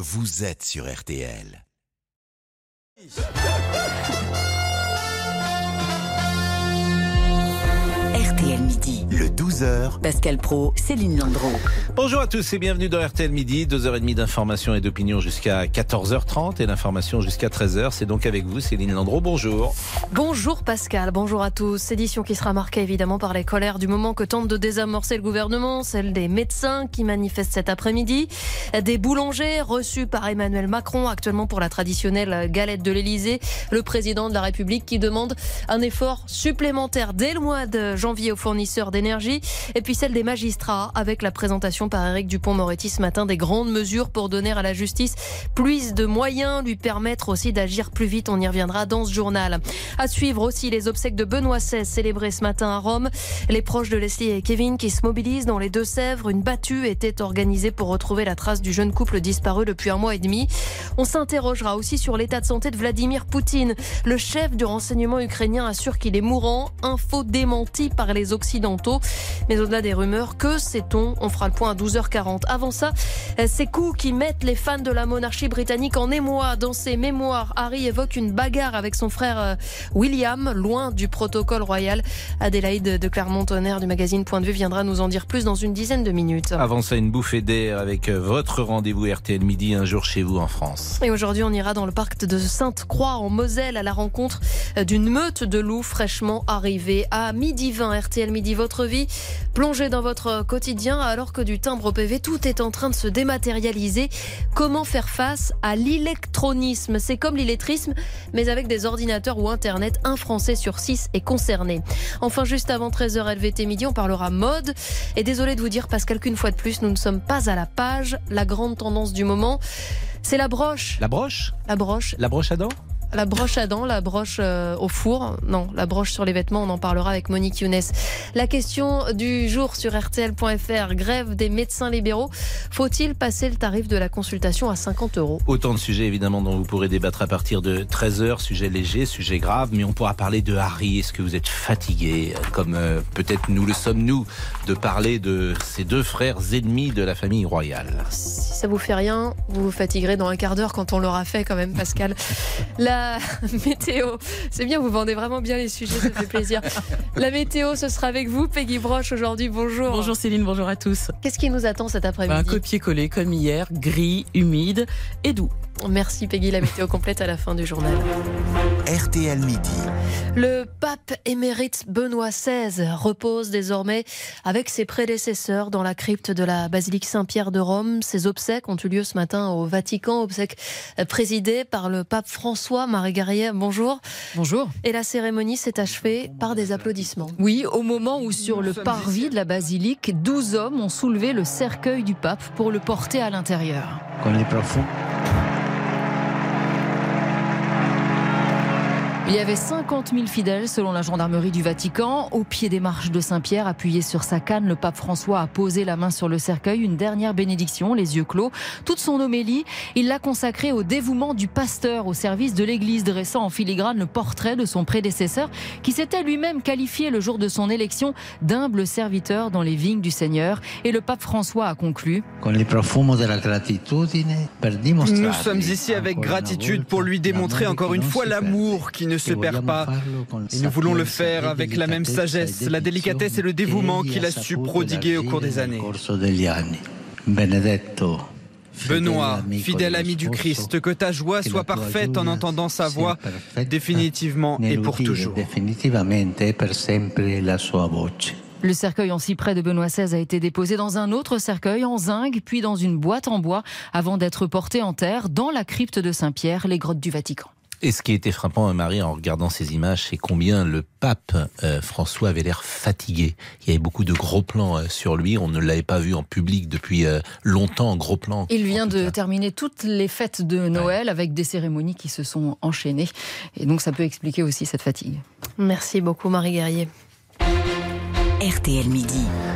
vous êtes sur RTL. RTL Midi. Le 12h. Pascal Praud, Céline Landreau. Bonjour à tous et bienvenue dans RTL Midi. 2h30 d'information et d'opinion jusqu'à 14h30 et d'information jusqu'à 13h. C'est donc avec vous, Céline Landreau. Bonjour. Bonjour Pascal, bonjour à tous. Édition qui sera marquée évidemment par les colères du moment que tente de désamorcer le gouvernement, celle des médecins qui manifestent cet après-midi, des boulangers reçus par Emmanuel Macron actuellement pour la traditionnelle galette de l'Elysée, le président de la République qui demande un effort supplémentaire dès le mois de janvier aux fournisseurs d'énergie, et puis celle des magistrats avec la présentation par Éric Dupond-Moretti ce matin des grandes mesures pour donner à la justice plus de moyens, lui permettre aussi d'agir plus vite. On y reviendra dans ce journal. À suivre aussi les obsèques de Benoît XVI célébrées ce matin à Rome. Les proches de Leslie et Kevin qui se mobilisent dans les Deux-Sèvres. Une battue était organisée pour retrouver la trace du jeune couple disparu depuis 1 mois et demi. On s'interrogera aussi sur l'état de santé de Vladimir Poutine. Le chef du renseignement ukrainien assure qu'il est mourant. Info démentie par les Occidentaux. Mais au-delà des rumeurs, que sait-on ? On fera le point à 12h40. Avant ça, ces coups qui mettent les fans de la monarchie britannique en émoi. Dans ses mémoires, Harry évoque une bagarre avec son frère William, loin du protocole royal. Adélaïde de Clermont-Tonnerre du magazine Point de Vue viendra nous en dire plus dans une dizaine de minutes. Avant ça, une bouffée d'air avec votre rendez-vous RTL Midi, un jour chez vous en France. Et aujourd'hui, on ira dans le parc de Sainte-Croix en Moselle à la rencontre d'une meute de loups fraîchement arrivés. À 12h20, RTL Midi, votre vie plongée dans votre quotidien alors que du timbre au PV, tout est en train de se dématérialiser. Comment faire face à l'électronisme ? C'est comme l'illettrisme, mais avec des ordinateurs ou Internet. 1 Français sur 6 est concerné. Enfin, juste avant 13h LVT Midi, on parlera mode. Et désolé de vous dire, Pascal, qu'une fois de plus, nous ne sommes pas à la page. La grande tendance du moment, c'est la broche. La broche ? La broche. La broche à dents ? La broche à dents, la broche au four. Non, la broche sur les vêtements, on en parlera avec Monique Younes. La question du jour sur RTL.fr, grève des médecins libéraux. Faut-il passer le tarif de la consultation à 50 €? Autant de sujets évidemment dont vous pourrez débattre à partir de 13h. Sujet léger, sujet grave, mais on pourra parler de Harry. Est-ce que vous êtes fatigué, comme peut-être nous le sommes nous, de parler de ces 2 frères ennemis de la famille royale? Si ça vous fait rien, vous vous fatiguerez dans un quart d'heure quand on l'aura fait quand même, Pascal. La météo, c'est bien, vous vendez vraiment bien les sujets, ça fait plaisir. La météo, ce sera avec vous, Peggy Broche, aujourd'hui. Bonjour. Bonjour Céline, bonjour à tous. Qu'est-ce qui nous attend cet après-midi? Un copier-coller comme hier, gris, humide et doux. Merci Peggy, la météo complète à la fin du journal. RTL Midi. Le pape émérite Benoît XVI repose désormais avec ses prédécesseurs dans la crypte de la basilique Saint-Pierre de Rome. Ses obsèques ont eu lieu ce matin au Vatican, obsèques présidées par le pape François. Marie Guerrier, bonjour. Bonjour. Et la cérémonie s'est achevée par des applaudissements. Oui, au moment où sur le parvis de la basilique, 12 hommes ont soulevé le cercueil du pape pour le porter à l'intérieur. Il y avait 50 000 fidèles selon la gendarmerie du Vatican. Au pied des marches de Saint-Pierre, appuyé sur sa canne, le pape François a posé la main sur le cercueil, une dernière bénédiction, les yeux clos. Toute son homélie, il l'a consacrée au dévouement du pasteur au service de l'Église, dressant en filigrane le portrait de son prédécesseur, qui s'était lui-même qualifié le jour de son élection d'humble serviteur dans les vignes du Seigneur. Et le pape François a conclu: Nous sommes ici avec gratitude pour lui démontrer encore une fois l'amour qui ne se perd pas. Et nous voulons le faire avec la même sagesse, la délicatesse et le dévouement qu'il a su prodiguer au cours des années. Benoît, fidèle ami du Christ, que ta joie soit parfaite en entendant sa voix définitivement et pour toujours. Le cercueil en cyprès de Benoît XVI a été déposé dans un autre cercueil en zinc, puis dans une boîte en bois, avant d'être porté en terre dans la crypte de Saint-Pierre, les grottes du Vatican. Et ce qui était frappant, Marie, en regardant ces images, c'est combien le pape François avait l'air fatigué. Il y avait beaucoup de gros plans sur lui. On ne l'avait pas vu en public depuis longtemps, en gros plan. Il vient de terminer toutes les fêtes de Noël avec des cérémonies qui se sont enchaînées. Et donc ça peut expliquer aussi cette fatigue. Merci beaucoup Marie Guerrier. RTL Midi.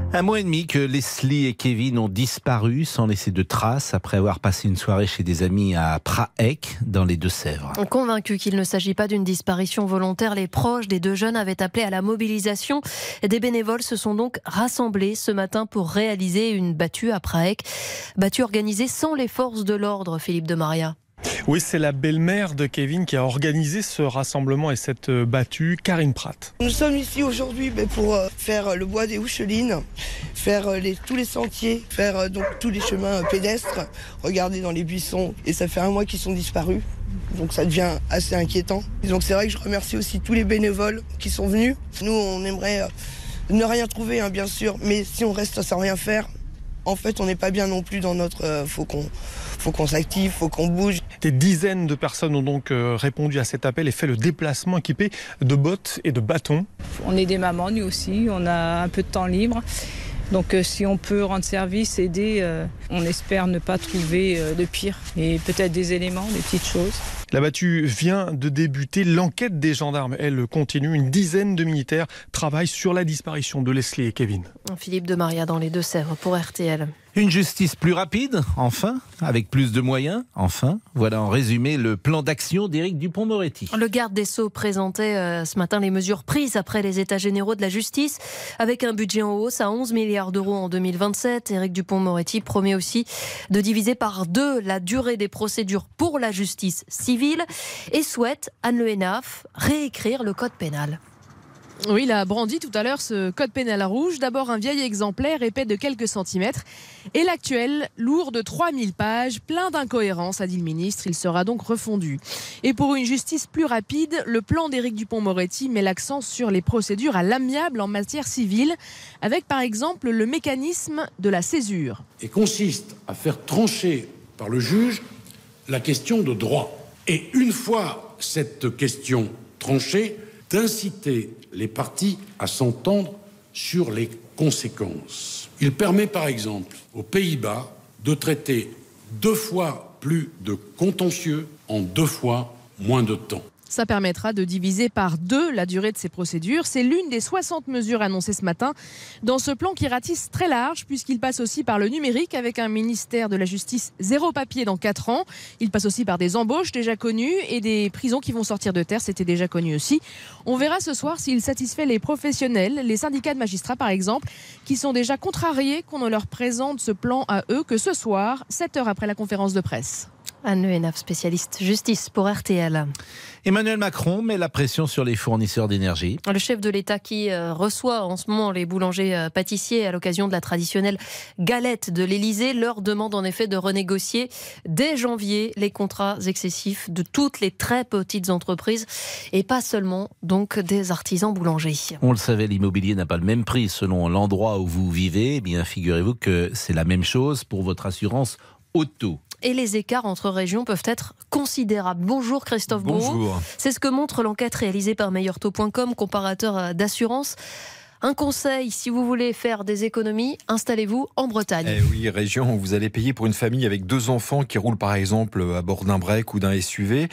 Un mois et demi que Leslie et Kevin ont disparu sans laisser de traces après avoir passé une soirée chez des amis à Praec, dans les Deux-Sèvres. Convaincus qu'il ne s'agit pas d'une disparition volontaire, les proches des deux jeunes avaient appelé à la mobilisation. Des bénévoles se sont donc rassemblés ce matin pour réaliser une battue à Praec. Battue organisée sans les forces de l'ordre, Philippe de Maria. Oui, c'est la belle-mère de Kevin qui a organisé ce rassemblement et cette battue, Karine Pratt. Nous sommes ici aujourd'hui pour faire le bois des Houchelines, faire tous les sentiers, faire donc tous les chemins pédestres, regarder dans les buissons. Et ça fait un mois qu'ils sont disparus, donc ça devient assez inquiétant. Et donc c'est vrai que je remercie aussi tous les bénévoles qui sont venus. Nous, on aimerait ne rien trouver, bien sûr, mais si on reste sans rien faire, en fait, on n'est pas bien non plus dans notre... faut qu'on s'active, faut qu'on bouge. Des dizaines de personnes ont donc répondu à cet appel et fait le déplacement équipé de bottes et de bâtons. On est des mamans, nous aussi, on a un peu de temps libre. Donc si on peut rendre service, aider, on espère ne pas trouver de pire. Et peut-être des éléments, des petites choses. La battue vient de débuter. L'enquête des gendarmes, elle, continue. Une dizaine de militaires travaillent sur la disparition de Leslie et Kevin. Philippe de Maria dans les Deux-Sèvres pour RTL. Une justice plus rapide, enfin, avec plus de moyens, enfin. Voilà en résumé le plan d'action d'Éric Dupond-Moretti. Le garde des Sceaux présentait ce matin les mesures prises après les états généraux de la justice, avec un budget en hausse à 11 milliards d'euros en 2027. Éric Dupond-Moretti promet aussi de diviser par 2 la durée des procédures pour la justice civile et souhaite, Anne Le Hénaff, réécrire le code pénal. Oui, il a brandi tout à l'heure ce code pénal rouge. D'abord un vieil exemplaire épais de quelques centimètres et l'actuel lourd de 3000 pages, plein d'incohérences, a dit le ministre. Il sera donc refondu. Et pour une justice plus rapide, le plan d'Éric Dupond-Moretti met l'accent sur les procédures à l'amiable en matière civile, avec par exemple le mécanisme de la césure. Et consiste à faire trancher par le juge la question de droit. Et une fois cette question tranchée, d'inciter les parties à s'entendre sur les conséquences. Il permet par exemple aux Pays-Bas de traiter 2 fois plus de contentieux en 2 fois moins de temps. Ça permettra de diviser par 2 la durée de ces procédures. C'est l'une des 60 mesures annoncées ce matin dans ce plan qui ratisse très large puisqu'il passe aussi par le numérique avec un ministère de la Justice 0 papier dans 4 ans. Il passe aussi par des embauches déjà connues et des prisons qui vont sortir de terre, c'était déjà connu aussi. On verra ce soir s'il satisfait les professionnels, les syndicats de magistrats par exemple, qui sont déjà contrariés qu'on ne leur présente ce plan à eux que ce soir, 7 heures après la conférence de presse. Anne Le Hénaff, spécialiste justice pour RTL. Emmanuel Macron met la pression sur les fournisseurs d'énergie. Le chef de l'État qui reçoit en ce moment les boulangers pâtissiers à l'occasion de la traditionnelle galette de l'Élysée leur demande en effet de renégocier dès janvier les contrats excessifs de toutes les très petites entreprises et pas seulement donc des artisans boulangers. On le savait, l'immobilier n'a pas le même prix selon l'endroit où vous vivez. Eh bien, figurez-vous que c'est la même chose pour votre assurance auto. Et les écarts entre régions peuvent être considérables. Bonjour Christophe Beauhaut. Bonjour. C'est ce que montre l'enquête réalisée par meilleurtaux.com, comparateur d'assurance. Un conseil, si vous voulez faire des économies, installez-vous en Bretagne. Eh oui, région où vous allez payer pour une famille avec 2 enfants qui roulent par exemple à bord d'un break ou d'un SUV.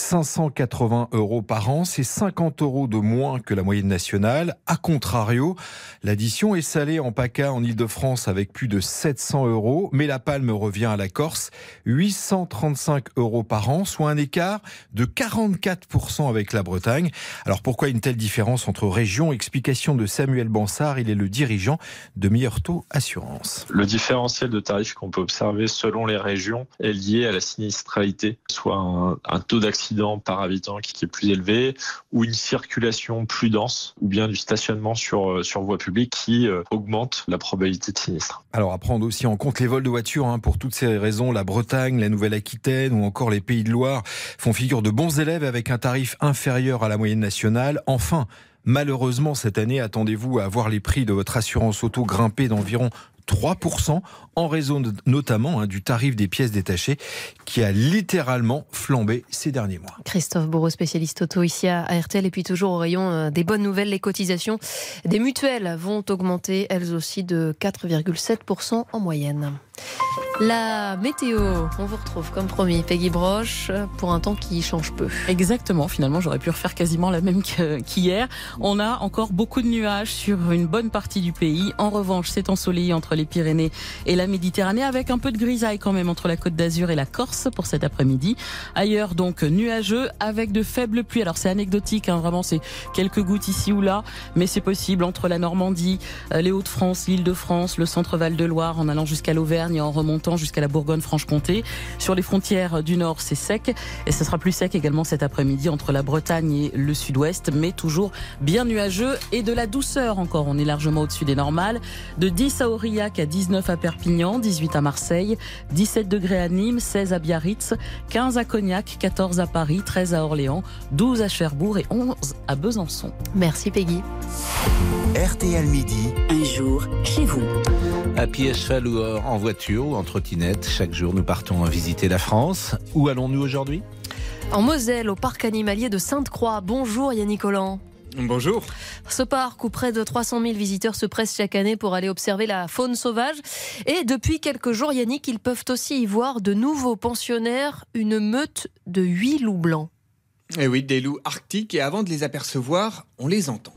580 € par an, c'est 50 € de moins que la moyenne nationale. A contrario, l'addition est salée en PACA en Ile-de-France avec plus de 700 €. Mais la palme revient à la Corse, 835 € par an, soit un écart de 44% avec la Bretagne. Alors pourquoi une telle différence entre régions? Explication de Samuel Bansard, il est le dirigeant de Meilleurtaux Assurance. Le différentiel de tarifs qu'on peut observer selon les régions est lié à la sinistralité, soit un taux d'accident par habitant qui est plus élevé, ou une circulation plus dense, ou bien du stationnement sur voie publique qui augmente la probabilité de sinistre. Alors à prendre aussi en compte les vols de voitures. Pour toutes ces raisons, la Bretagne, la Nouvelle-Aquitaine ou encore les Pays de Loire font figure de bons élèves avec un tarif inférieur à la moyenne nationale. Enfin, malheureusement, cette année, attendez-vous à voir les prix de votre assurance auto grimper d'environ 3% en raison notamment du tarif des pièces détachées qui a littéralement flambé ces derniers mois. Christophe Beauhaut, spécialiste auto ici à RTL. Et puis toujours au rayon des bonnes nouvelles, les cotisations des mutuelles vont augmenter elles aussi de 4,7% en moyenne. La météo, on vous retrouve comme promis, Peggy Broche, pour un temps qui change peu. Exactement, finalement j'aurais pu refaire quasiment la même qu'hier. On a encore beaucoup de nuages sur une bonne partie du pays. En revanche, c'est ensoleillé entre les Pyrénées et la Méditerranée, avec un peu de grisaille quand même entre la Côte d'Azur et la Corse pour cet après-midi. Ailleurs donc nuageux avec de faibles pluies. Alors c'est anecdotique, vraiment c'est quelques gouttes ici ou là, mais c'est possible entre la Normandie, les Hauts-de-France, l'Île-de-France, le centre Val-de-Loire, en allant jusqu'à l'Auvergne et en remontant jusqu'à la Bourgogne-Franche-Comté. Sur les frontières du Nord, c'est sec et ce sera plus sec également cet après-midi entre la Bretagne et le Sud-Ouest, mais toujours bien nuageux et de la douceur encore. On est largement au-dessus des normales. De 10 à Aurillac, à 19 à Perpignan, 18 à Marseille, 17 degrés à Nîmes, 16 à Biarritz, 15 à Cognac, 14 à Paris, 13 à Orléans, 12 à Cherbourg et 11 à Besançon. Merci Peggy. RTL Midi. Un jour chez vous. À pied, à cheval ou en voiture ou en trottinette, chaque jour nous partons visiter la France. Où allons-nous aujourd'hui ? En Moselle, au parc animalier de Sainte-Croix. Bonjour Yannick Collant. Bonjour. Ce parc où près de 300 000 visiteurs se pressent chaque année pour aller observer la faune sauvage. Et depuis quelques jours, Yannick, ils peuvent aussi y voir de nouveaux pensionnaires, une meute de 8 loups blancs. Et oui, des loups arctiques, et avant de les apercevoir, on les entend.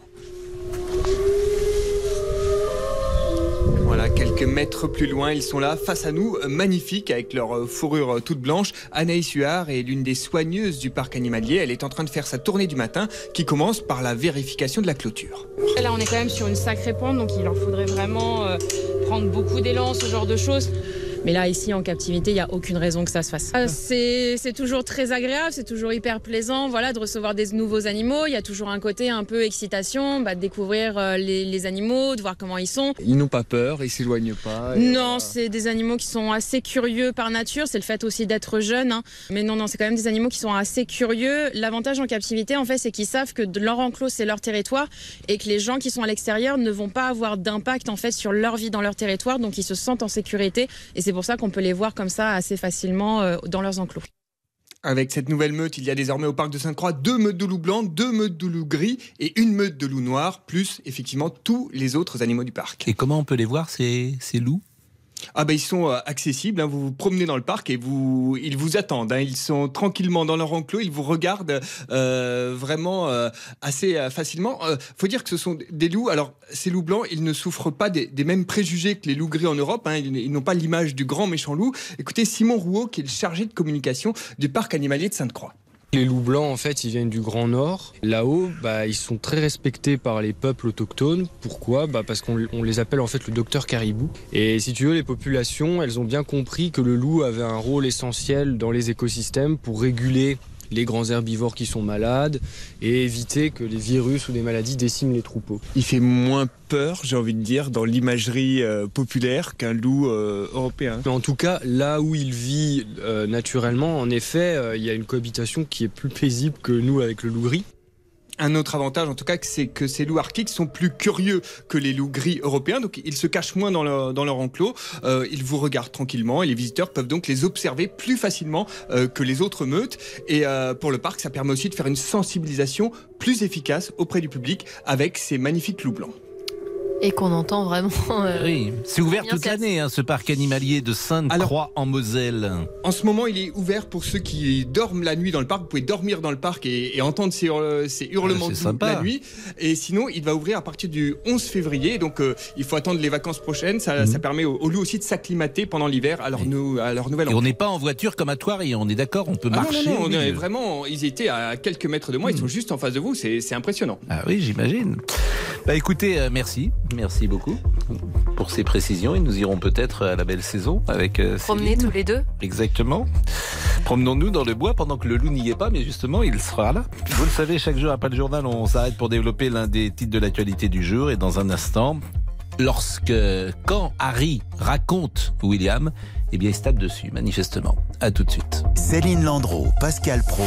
Voilà, quelques mètres plus loin, ils sont là, face à nous, magnifiques, avec leur fourrure toute blanche. Anaïs Huard est l'une des soigneuses du parc animalier. Elle est en train de faire sa tournée du matin, qui commence par la vérification de la clôture. Là, on est quand même sur une sacrée pente, donc il leur faudrait vraiment prendre beaucoup d'élan, ce genre de choses. Mais là, ici, en captivité, il n'y a aucune raison que ça se fasse. C'est toujours très agréable, c'est toujours hyper plaisant, voilà, de recevoir des nouveaux animaux. Il y a toujours un côté un peu excitation, de découvrir les animaux, de voir comment ils sont. Ils n'ont pas peur, ils ne s'éloignent pas. Non, c'est des animaux qui sont assez curieux par nature. C'est le fait aussi d'être jeune. Mais non, c'est quand même des animaux qui sont assez curieux. L'avantage en captivité, en fait, c'est qu'ils savent que leur enclos, c'est leur territoire et que les gens qui sont à l'extérieur ne vont pas avoir d'impact, en fait, sur leur vie dans leur territoire. Donc, ils se sentent en sécurité. Et c'est pour ça qu'on peut les voir comme ça assez facilement dans leurs enclos. Avec cette nouvelle meute, il y a désormais au parc de Sainte-Croix 2 meutes de loups blancs, 2 meutes de loups gris et une meute de loups noirs, plus effectivement tous les autres animaux du parc. Et comment on peut les voir, ces loups ? Ils sont accessibles, vous vous promenez dans le parc et ils vous attendent. Ils sont tranquillement dans leur enclos, ils vous regardent vraiment assez facilement. Faut dire que ce sont des loups. Alors, ces loups blancs, ils ne souffrent pas des mêmes préjugés que les loups gris en Europe. Ils n'ont pas l'image du grand méchant loup. Écoutez, Simon Rouault, qui est le chargé de communication du parc animalier de Sainte-Croix. Les loups blancs, en fait, ils viennent du Grand Nord. Là-haut, ils sont très respectés par les peuples autochtones. Pourquoi ? Parce qu'on les appelle en fait le docteur caribou. Et si tu veux, les populations, elles ont bien compris que le loup avait un rôle essentiel dans les écosystèmes pour réguler les grands herbivores qui sont malades et éviter que les virus ou des maladies déciment les troupeaux. Il fait moins peur, j'ai envie de dire, dans l'imagerie populaire qu'un loup européen. Mais en tout cas, là où il vit naturellement, en effet, il y a une cohabitation qui est plus paisible que nous avec le loup gris. Un autre avantage, en tout cas, c'est que ces loups arctiques sont plus curieux que les loups gris européens, donc ils se cachent moins dans leur enclos. Ils vous regardent tranquillement et les visiteurs peuvent donc les observer plus facilement que les autres meutes. Et pour le parc, ça permet aussi de faire une sensibilisation plus efficace auprès du public avec ces magnifiques loups blancs. Et qu'on entend vraiment... oui, c'est ouvert toute l'année, ce parc animalier de Sainte-Croix en Moselle. En ce moment, il est ouvert pour ceux qui dorment la nuit dans le parc. Vous pouvez dormir dans le parc et entendre ces hurlements de loups la nuit. Et sinon, il va ouvrir à partir du 11 février. Donc, il faut attendre les vacances prochaines. Ça permet aux loups aussi de s'acclimater pendant l'hiver à leur nouvelle. Et on n'est pas en voiture comme à Thoiry, on est d'accord, on peut marcher. Non, on est vraiment... Ils étaient à quelques mètres de moi, ils sont juste en face de vous. C'est impressionnant. Ah oui, j'imagine. Écoutez, merci. Merci beaucoup pour ces précisions et nous irons peut-être à la belle saison avec promener tous les deux. Exactement. Promenons-nous dans le bois pendant que le loup n'y est pas, mais justement il sera là. Vous le savez, chaque jour après le journal, on s'arrête pour développer l'un des titres de l'actualité du jour et dans un instant, quand Harry raconte William, il se tape dessus manifestement. À tout de suite. Céline Landreau, Pascal Praud.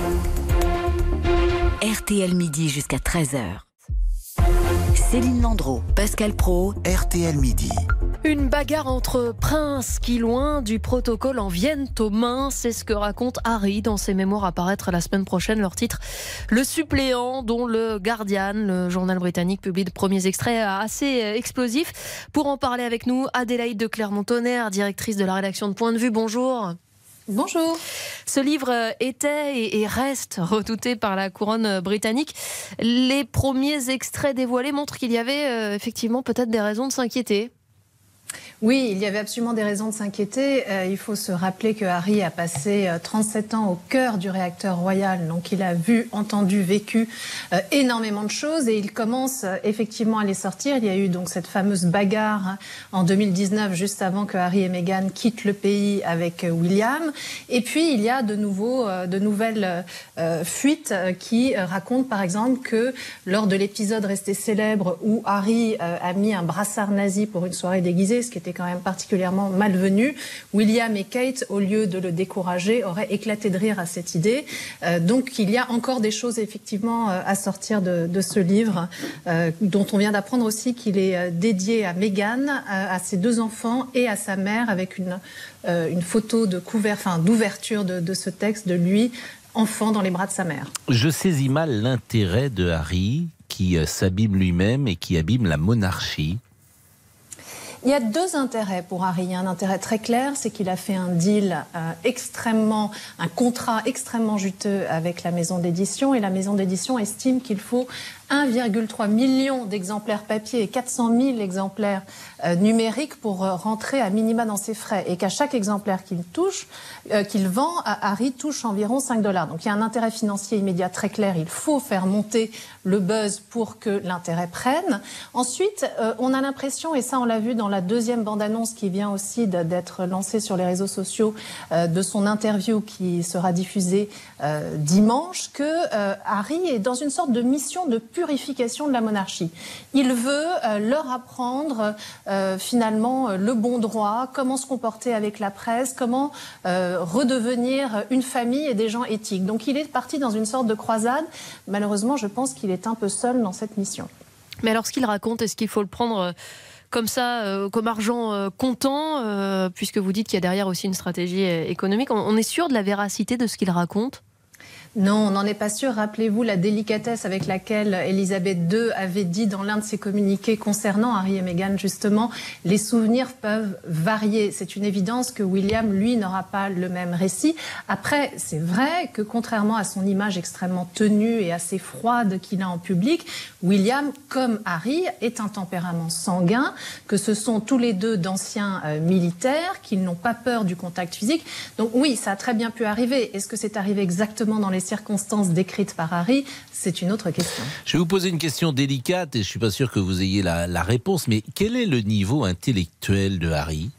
RTL Midi jusqu'à 13h. Céline Landreau, Pascal Praud, RTL Midi. Une bagarre entre princes qui, loin du protocole, en viennent aux mains. C'est ce que raconte Harry dans ses mémoires à paraître la semaine prochaine. Leur titre, Le suppléant, dont le Guardian, le journal britannique, publie de premiers extraits assez explosifs. Pour en parler avec nous, Adélaïde de Clermont-Tonnerre, directrice de la rédaction de Point de Vue. Bonjour. Bonjour. Ce livre était et reste redouté par la couronne britannique. Les premiers extraits dévoilés montrent qu'il y avait effectivement peut-être des raisons de s'inquiéter. Oui, il y avait absolument des raisons de s'inquiéter. Il faut se rappeler que Harry a passé 37 ans au cœur du réacteur royal. Donc il a vu, entendu, vécu énormément de choses et il commence effectivement à les sortir. Il y a eu donc cette fameuse bagarre en 2019, juste avant que Harry et Meghan quittent le pays avec William. Et puis il y a de nouvelles fuites qui racontent par exemple que lors de l'épisode resté célèbre où Harry a mis un brassard nazi pour une soirée déguisée, ce qui était quand même particulièrement malvenu, William et Kate, au lieu de le décourager, auraient éclaté de rire à cette idée. Donc il y a encore des choses effectivement à sortir de ce livre, dont on vient d'apprendre aussi qu'il est dédié à Meghan, à ses 2 enfants et à sa mère, avec une photo d'ouverture de ce texte de lui, enfant dans les bras de sa mère. Je saisis mal l'intérêt de Harry, qui s'abîme lui-même et qui abîme la monarchie. Il y a 2 intérêts pour Harry. Il y a un intérêt très clair, c'est qu'il a fait un deal un contrat extrêmement juteux avec la maison d'édition, et la maison d'édition estime qu'il faut 1,3 million d'exemplaires papier et 400 000 exemplaires numériques pour rentrer à minima dans ses frais, et qu'à chaque exemplaire qu'il vend, Harry touche environ $5. Donc il y a un intérêt financier immédiat très clair. Il faut faire monter le buzz pour que l'intérêt prenne. Ensuite, on a l'impression, et ça on l'a vu dans la 2e bande-annonce qui vient aussi d'être lancée sur les réseaux sociaux, de son interview qui sera diffusée dimanche, que Harry est dans une sorte de mission de purification de la monarchie. Il veut leur apprendre finalement le bon droit, comment se comporter avec la presse, comment redevenir une famille et des gens éthiques. Donc il est parti dans une sorte de croisade. Malheureusement, je pense qu'il est un peu seul dans cette mission. Mais alors ce qu'il raconte, est-ce qu'il faut le prendre comme ça, comme argent comptant, puisque vous dites qu'il y a derrière aussi une stratégie économique? On est sûr de la véracité de ce qu'il raconte ? Non, on n'en est pas sûr. Rappelez-vous la délicatesse avec laquelle Elisabeth II avait dit dans l'un de ses communiqués concernant Harry et Meghan, justement, les souvenirs peuvent varier. C'est une évidence que William, lui, n'aura pas le même récit. Après, c'est vrai que contrairement à son image extrêmement tenue et assez froide qu'il a en public, William, comme Harry, est un tempérament sanguin, que ce sont tous les 2 d'anciens militaires, qu'ils n'ont pas peur du contact physique. Donc oui, ça a très bien pu arriver. Est-ce que c'est arrivé exactement dans les circonstances décrites par Harry? C'est une autre question. Je vais vous poser une question délicate et je ne suis pas sûr que vous ayez la réponse, mais quel est le niveau intellectuel de Harry?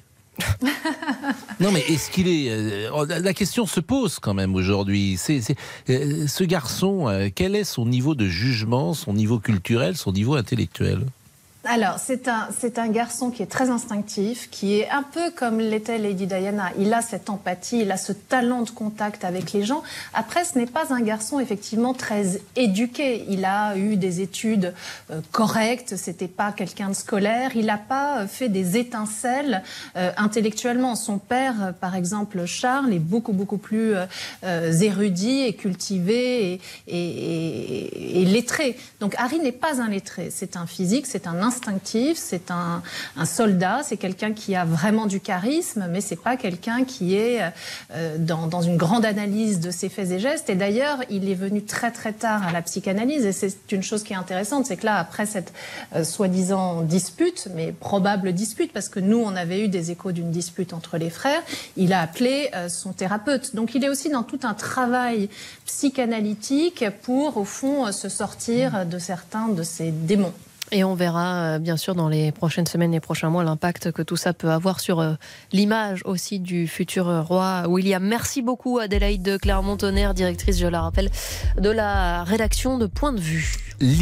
Non, mais est-ce qu'il est... la question se pose quand même aujourd'hui. Ce garçon, quel est son niveau de jugement, son niveau culturel, son niveau intellectuel? Alors, c'est un garçon qui est très instinctif, qui est un peu comme l'était Lady Diana. Il a cette empathie, il a ce talent de contact avec les gens. Après, ce n'est pas un garçon effectivement très éduqué. Il a eu des études correctes, c'était pas quelqu'un de scolaire. Il n'a pas fait des étincelles intellectuellement. Son père, par exemple, Charles, est beaucoup plus érudit et cultivé et lettré. Donc Harry n'est pas un lettré, c'est un physique, c'est un instinctif, c'est un soldat, c'est quelqu'un qui a vraiment du charisme, mais c'est pas quelqu'un qui est dans une grande analyse de ses faits et gestes. Et d'ailleurs, il est venu très tard à la psychanalyse, et c'est une chose qui est intéressante, c'est que là, après cette soi-disant dispute, mais probable dispute, parce que nous, on avait eu des échos d'une dispute entre les frères, il a appelé son thérapeute. Donc il est aussi dans tout un travail psychanalytique pour, au fond, se sortir de certains de ses démons. Et on verra bien sûr dans les prochaines semaines, les prochains mois, l'impact que tout ça peut avoir sur l'image aussi du futur roi William. Merci beaucoup Adélaïde de Clermont-Tonnerre, directrice, je la rappelle, de la rédaction de Point de Vue.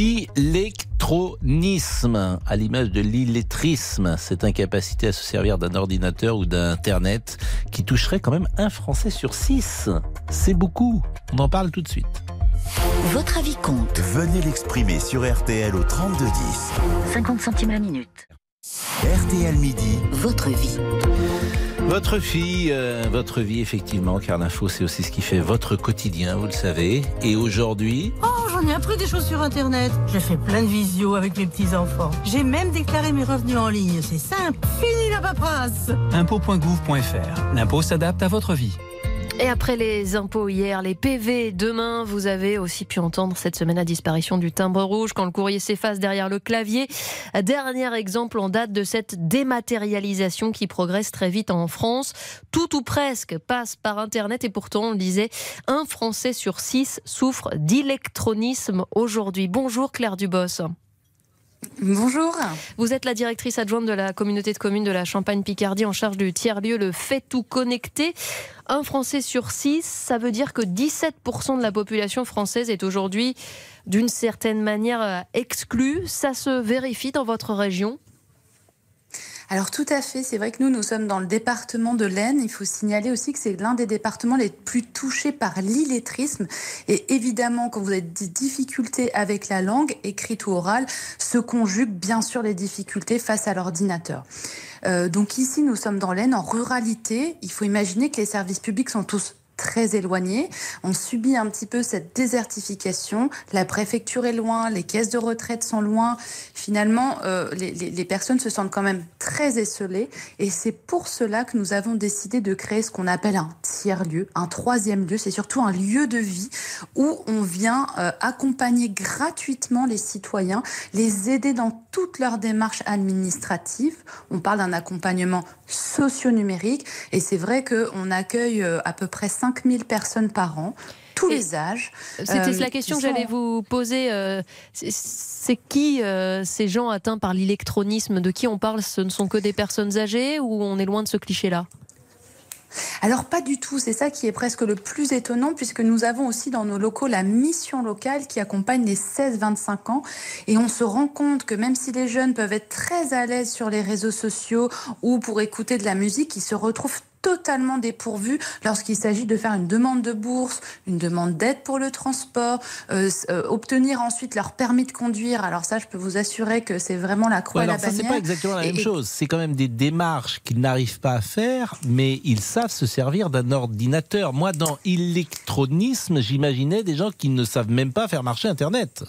L'illectronisme, à l'image de l'illettrisme, cette incapacité à se servir d'un ordinateur ou d'internet qui toucherait quand même 1 Français sur 6. C'est beaucoup. On en parle tout de suite. Votre avis compte. Venez l'exprimer sur RTL au 3210. 50 centimes la minute. RTL Midi. Votre vie. Votre vie, effectivement, car l'info, c'est aussi ce qui fait votre quotidien, vous le savez. Et aujourd'hui... Oh, j'en ai appris des choses sur Internet. J'ai fait plein de visios avec mes petits-enfants. J'ai même déclaré mes revenus en ligne. C'est simple, fini la paperasse. Impôts.gouv.fr. L'impôt s'adapte à votre vie. Et après les impôts hier, les PV demain, vous avez aussi pu entendre cette semaine la disparition du timbre rouge quand le courrier s'efface derrière le clavier. Dernier exemple en date de cette dématérialisation qui progresse très vite en France. Tout ou presque passe par Internet et pourtant, on le disait, 1 Français sur 6 souffre d'électronisme aujourd'hui. Bonjour Claire Dubos. Bonjour. Vous êtes la directrice adjointe de la communauté de communes de la Champagne-Picardie en charge du tiers-lieu, le Fait Tout Connecté. 1 Français sur 6, ça veut dire que 17% de la population française est aujourd'hui d'une certaine manière exclue. Ça se vérifie dans votre région ? Alors tout à fait, c'est vrai que nous sommes dans le département de l'Aisne. Il faut signaler aussi que c'est l'un des départements les plus touchés par l'illettrisme. Et évidemment, quand vous avez des difficultés avec la langue, écrite ou orale, se conjuguent bien sûr les difficultés face à l'ordinateur. Donc ici, nous sommes dans l'Aisne, en ruralité. Il faut imaginer que les services publics sont tous très éloignés. On subit un petit peu cette désertification. La préfecture est loin, les caisses de retraite sont loin. Finalement, les personnes se sentent quand même très esseulées. Et c'est pour cela que nous avons décidé de créer ce qu'on appelle un tiers-lieu, un 3e lieu. C'est surtout un lieu de vie où on vient accompagner gratuitement les citoyens, les aider dans toutes leurs démarches administratives. On parle d'un accompagnement socio-numérique. Et c'est vrai qu'on accueille à peu près 5000 personnes par an, tous les âges. C'était la question que j'allais vous poser. C'est qui ces gens atteints par l'électronisme ? De qui on parle ? Ce ne sont que des personnes âgées ou on est loin de ce cliché-là ? Alors pas du tout, c'est ça qui est presque le plus étonnant puisque nous avons aussi dans nos locaux la mission locale qui accompagne les 16-25 ans et on se rend compte que même si les jeunes peuvent être très à l'aise sur les réseaux sociaux ou pour écouter de la musique, ils se retrouvent totalement dépourvus lorsqu'il s'agit de faire une demande de bourse, une demande d'aide pour le transport, obtenir ensuite leur permis de conduire. Alors ça, je peux vous assurer que c'est vraiment la croix à la bannière. Ça, c'est pas exactement la même chose. C'est quand même des démarches qu'ils n'arrivent pas à faire, mais ils savent se servir d'un ordinateur. Moi, dans électronisme, j'imaginais des gens qui ne savent même pas faire marcher Internet.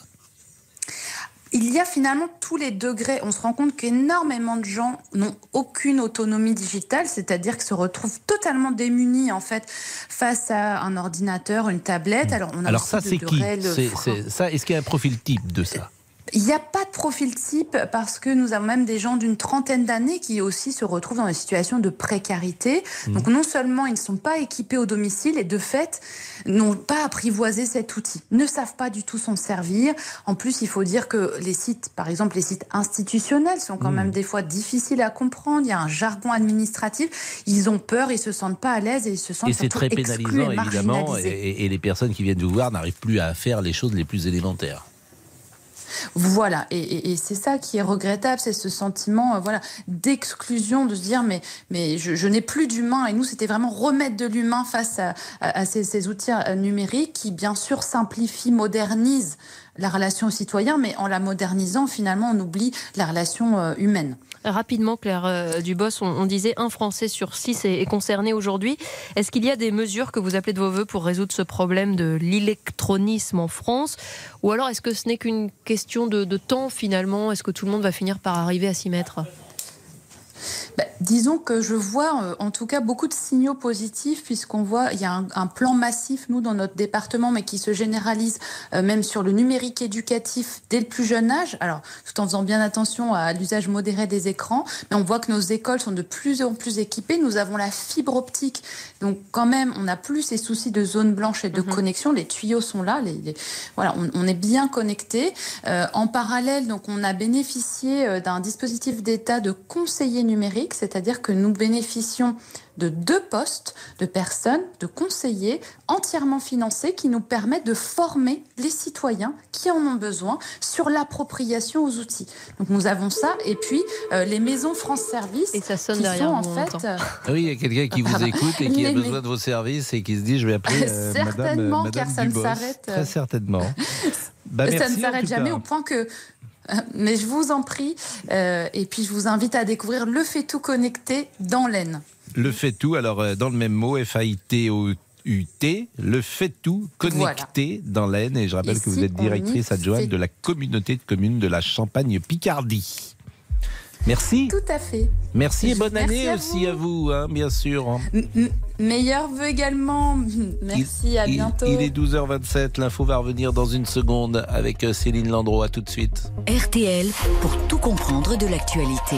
Il y a finalement tous les degrés. On se rend compte qu'énormément de gens n'ont aucune autonomie digitale, c'est-à-dire qu'ils se retrouvent totalement démunis en fait face à un ordinateur, une tablette. Alors ça, c'est qui ? Ça, est-ce qu'il y a un profil type de ça ? Il n'y a pas de profil type parce que nous avons même des gens d'une trentaine d'années qui aussi se retrouvent dans des situations de précarité. Donc non seulement ils ne sont pas équipés au domicile et de fait n'ont pas apprivoisé cet outil, ne savent pas du tout s'en servir. En plus, il faut dire que les sites, par exemple les sites institutionnels sont quand même des fois difficiles à comprendre. Il y a un jargon administratif. Ils ont peur, ils se sentent pas à l'aise et ils se sentent surtout exclus et marginalisés. Et c'est très pénalisant évidemment et les personnes qui viennent vous voir n'arrivent plus à faire les choses les plus élémentaires. Voilà, et c'est ça qui est regrettable, c'est ce sentiment d'exclusion, de se dire mais je n'ai plus d'humain. Et nous, c'était vraiment remettre de l'humain face à ces outils numériques qui, bien sûr, simplifient, modernisent la relation aux citoyens, mais en la modernisant, finalement, on oublie la relation humaine. Rapidement, Claire Dubos, on disait 1 Français sur 6 est concerné aujourd'hui. Est-ce qu'il y a des mesures que vous appelez de vos voeux pour résoudre ce problème de l'électronisme en France ? Ou alors est-ce que ce n'est qu'une question de temps finalement ? Est-ce que tout le monde va finir par arriver à s'y mettre ? Disons que je vois en tout cas beaucoup de signaux positifs puisqu'on voit il y a un plan massif nous dans notre département mais qui se généralise même sur le numérique éducatif dès le plus jeune âge, alors tout en faisant bien attention à l'usage modéré des écrans, mais on voit que nos écoles sont de plus en plus équipées. Nous avons la fibre optique, donc quand même on n'a plus ces soucis de zone blanche et de connexion, les tuyaux sont là, voilà, on est bien connectés. En parallèle, donc on a bénéficié d'un dispositif d'État de conseillers numériques, c'est-à-dire que nous bénéficions de 2 postes de personnes, de conseillers entièrement financés qui nous permettent de former les citoyens qui en ont besoin sur l'appropriation aux outils. Donc nous avons ça et puis les maisons France Service et ça sonne qui derrière sont en vous, fait... Oui, il y a quelqu'un qui vous écoute et qui a besoin de vos services et qui se dit je vais appeler certainement, Madame car ça Dubos. ne s'arrête... Très certainement. Ça ne s'arrête jamais au point que... Mais je vous en prie, et puis je vous invite à découvrir le Fait-Tout connecté dans l'Aisne. Le Fait-Tout, alors dans le même mot, F-A-I-T-O-U-T, le Fait-Tout connecté dans l'Aisne. Et je rappelle que vous êtes directrice adjointe de la communauté de communes de la Champagne-Picardie. Merci. Tout à fait. Merci et bonne année aussi à vous, hein, bien sûr. Meilleurs vœux également. Merci, à bientôt. Il est 12h27, l'info va revenir dans une seconde avec Céline Landreau. À tout de suite. RTL, pour tout comprendre de l'actualité.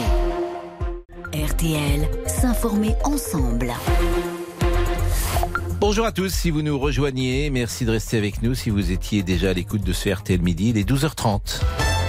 RTL, s'informer ensemble. Bonjour à tous, si vous nous rejoignez, merci de rester avec nous. Si vous étiez déjà à l'écoute de ce RTL Midi, il est 12h30.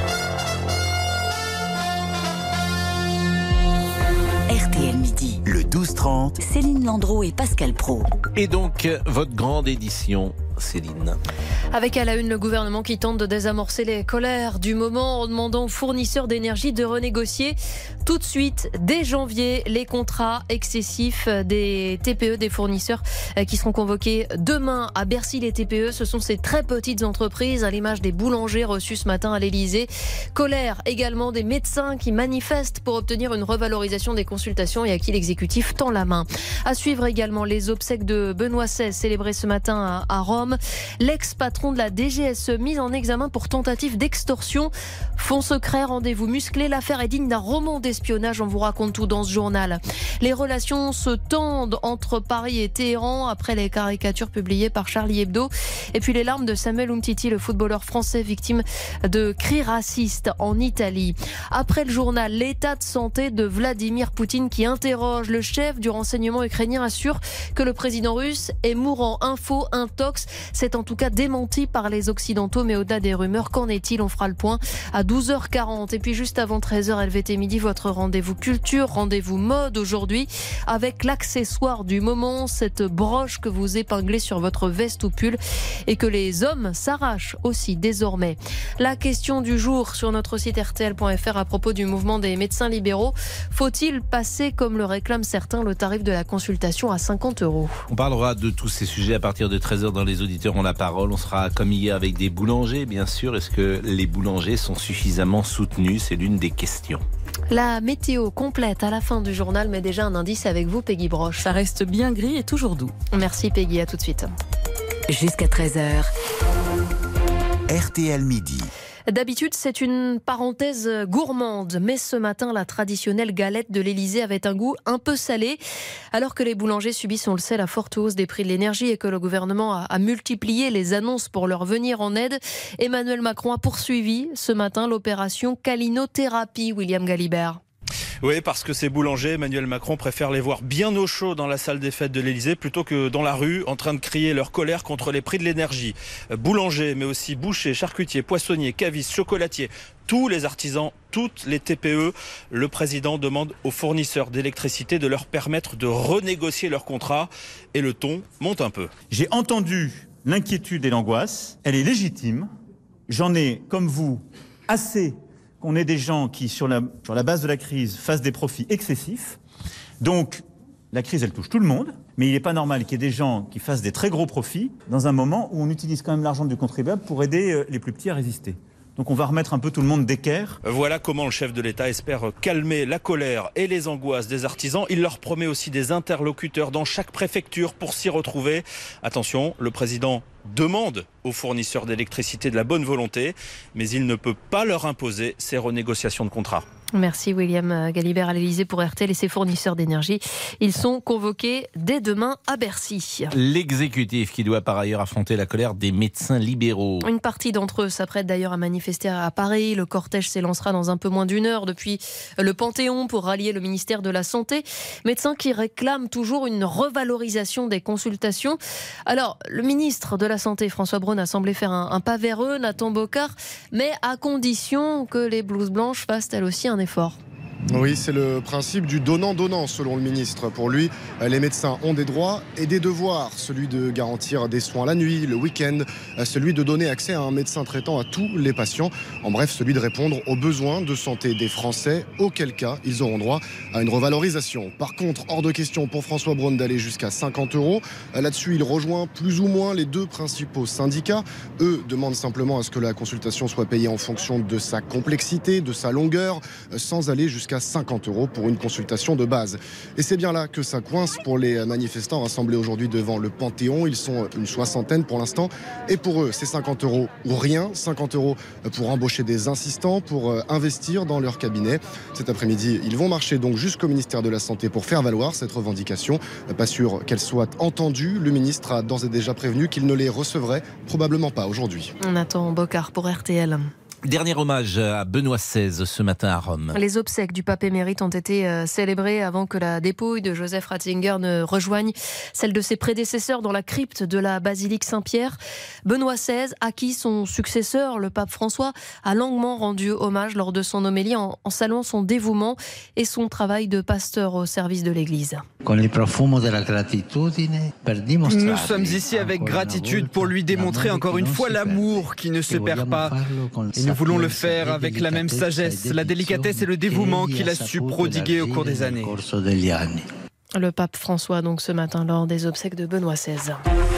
RTL Midi. Le 12-30. Céline Landreau et Pascal Praud. Et donc, votre grande édition, Céline. Avec à la une le gouvernement qui tente de désamorcer les colères du moment en demandant aux fournisseurs d'énergie de renégocier tout de suite, dès janvier, les contrats excessifs des TPE, des fournisseurs qui seront convoqués demain à Bercy. Les TPE, ce sont ces très petites entreprises à l'image des boulangers reçus ce matin à l'Elysée. Colère également des médecins qui manifestent pour obtenir une revalorisation des consultations et à qui l'exécutif tend la main. À suivre également les obsèques de Benoît XVI célébrées ce matin à Rome. L'ex-patron de la DGSE mis en examen pour tentative d'extorsion. Fonds secret, rendez-vous musclé. L'affaire est digne d'un roman d'espionnage. On vous raconte tout dans ce journal. Les relations se tendent entre Paris et Téhéran après les caricatures publiées par Charlie Hebdo. Et puis les larmes de Samuel Umtiti, le footballeur français victime de cris racistes en Italie. Après le journal, l'état de santé de Vladimir Poutine qui interroge. Le chef du renseignement ukrainien assure que le président russe est mourant. Info, intox. C'est en tout cas démenti par les Occidentaux, mais au-delà des rumeurs, qu'en est-il? On fera le point à 12h40. Et puis juste avant 13h, LVT Midi, votre rendez-vous culture, rendez-vous mode aujourd'hui, avec l'accessoire du moment, cette broche que vous épinglez sur votre veste ou pull et que les hommes s'arrachent aussi désormais. La question du jour sur notre site rtl.fr à propos du mouvement des médecins libéraux. Faut-il passer, comme le réclament certains, le tarif de la consultation à 50 €? On parlera de tous ces sujets à partir de 13h dans Les Auditeurs ont la parole. On sera comme hier avec des boulangers, bien sûr. Est-ce que les boulangers sont suffisamment soutenus? C'est l'une des questions. La météo complète à la fin du journal, mais déjà un indice avec vous, Peggy Broche. Ça reste bien gris et toujours doux. Merci Peggy, à tout de suite. Jusqu'à 13h. RTL Midi. D'habitude, c'est une parenthèse gourmande, mais ce matin, la traditionnelle galette de l'Elysée avait un goût un peu salé. Alors que les boulangers subissent, on le sait, la forte hausse des prix de l'énergie et que le gouvernement a multiplié les annonces pour leur venir en aide, Emmanuel Macron a poursuivi ce matin l'opération Calinothérapie, William Galibert. Oui, parce que ces boulangers, Emmanuel Macron préfère les voir bien au chaud dans la salle des fêtes de l'Elysée plutôt que dans la rue en train de crier leur colère contre les prix de l'énergie. Boulangers, mais aussi bouchers, charcutiers, poissonniers, cavistes, chocolatiers, tous les artisans, toutes les TPE, le président demande aux fournisseurs d'électricité de leur permettre de renégocier leurs contrats et le ton monte un peu. J'ai entendu l'inquiétude et l'angoisse, elle est légitime. J'en ai, comme vous, assez qu'on ait des gens qui, sur la base de la crise, fassent des profits excessifs. Donc, la crise, elle touche tout le monde, mais il n'est pas normal qu'il y ait des gens qui fassent des très gros profits dans un moment où on utilise quand même l'argent du contribuable pour aider les plus petits à résister. Donc on va remettre un peu tout le monde d'équerre. Voilà comment le chef de l'État espère calmer la colère et les angoisses des artisans. Il leur promet aussi des interlocuteurs dans chaque préfecture pour s'y retrouver. Attention, le président demande aux fournisseurs d'électricité de la bonne volonté, mais il ne peut pas leur imposer ces renégociations de contrats. Merci William Galibert à l'Elysée pour RTL et ses fournisseurs d'énergie. Ils sont convoqués dès demain à Bercy. L'exécutif qui doit par ailleurs affronter la colère des médecins libéraux. Une partie d'entre eux s'apprête d'ailleurs à manifester à Paris. Le cortège s'élancera dans un peu moins d'une heure depuis le Panthéon pour rallier le ministère de la Santé. Médecins qui réclament toujours une revalorisation des consultations. Alors, le ministre de la Santé, François Braun, a semblé faire un pas vers eux, Nathan Bocard, mais à condition que les blouses blanches fassent elles aussi un effort. Oui, c'est le principe du donnant-donnant selon le ministre. Pour lui, les médecins ont des droits et des devoirs. Celui de garantir des soins la nuit, le week-end, celui de donner accès à un médecin traitant à tous les patients. En bref, celui de répondre aux besoins de santé des Français, auquel cas ils auront droit à une revalorisation. Par contre, hors de question pour François Braun d'aller jusqu'à 50 €. Là-dessus, il rejoint plus ou moins les deux principaux syndicats. Eux demandent simplement à ce que la consultation soit payée en fonction de sa complexité, de sa longueur, sans aller jusqu'à 50 € pour une consultation de base. Et c'est bien là que ça coince pour les manifestants rassemblés aujourd'hui devant le Panthéon. Ils sont une 60aine pour l'instant. Et pour eux, c'est 50 € ou rien. 50 € pour embaucher des assistants, pour investir dans leur cabinet. Cet après-midi, ils vont marcher donc jusqu'au ministère de la Santé pour faire valoir cette revendication. Pas sûr qu'elle soit entendue. Le ministre a d'ores et déjà prévenu qu'il ne les recevrait probablement pas aujourd'hui. Nathan Bocard pour RTL. Dernier hommage à Benoît XVI ce matin à Rome. Les obsèques du pape émérite ont été célébrées avant que la dépouille de Joseph Ratzinger ne rejoigne celle de ses prédécesseurs dans la crypte de la basilique Saint-Pierre. Benoît XVI, à qui son successeur, le pape François, a longuement rendu hommage lors de son homélie en saluant son dévouement et son travail de pasteur au service de l'Église. Nous sommes ici avec gratitude pour lui démontrer encore une fois l'amour qui ne se perd pas. Et nous voulons le faire avec la même sagesse, la délicatesse et le dévouement qu'il a su prodiguer au cours des années. Le pape François, donc ce matin, lors des obsèques de Benoît XVI.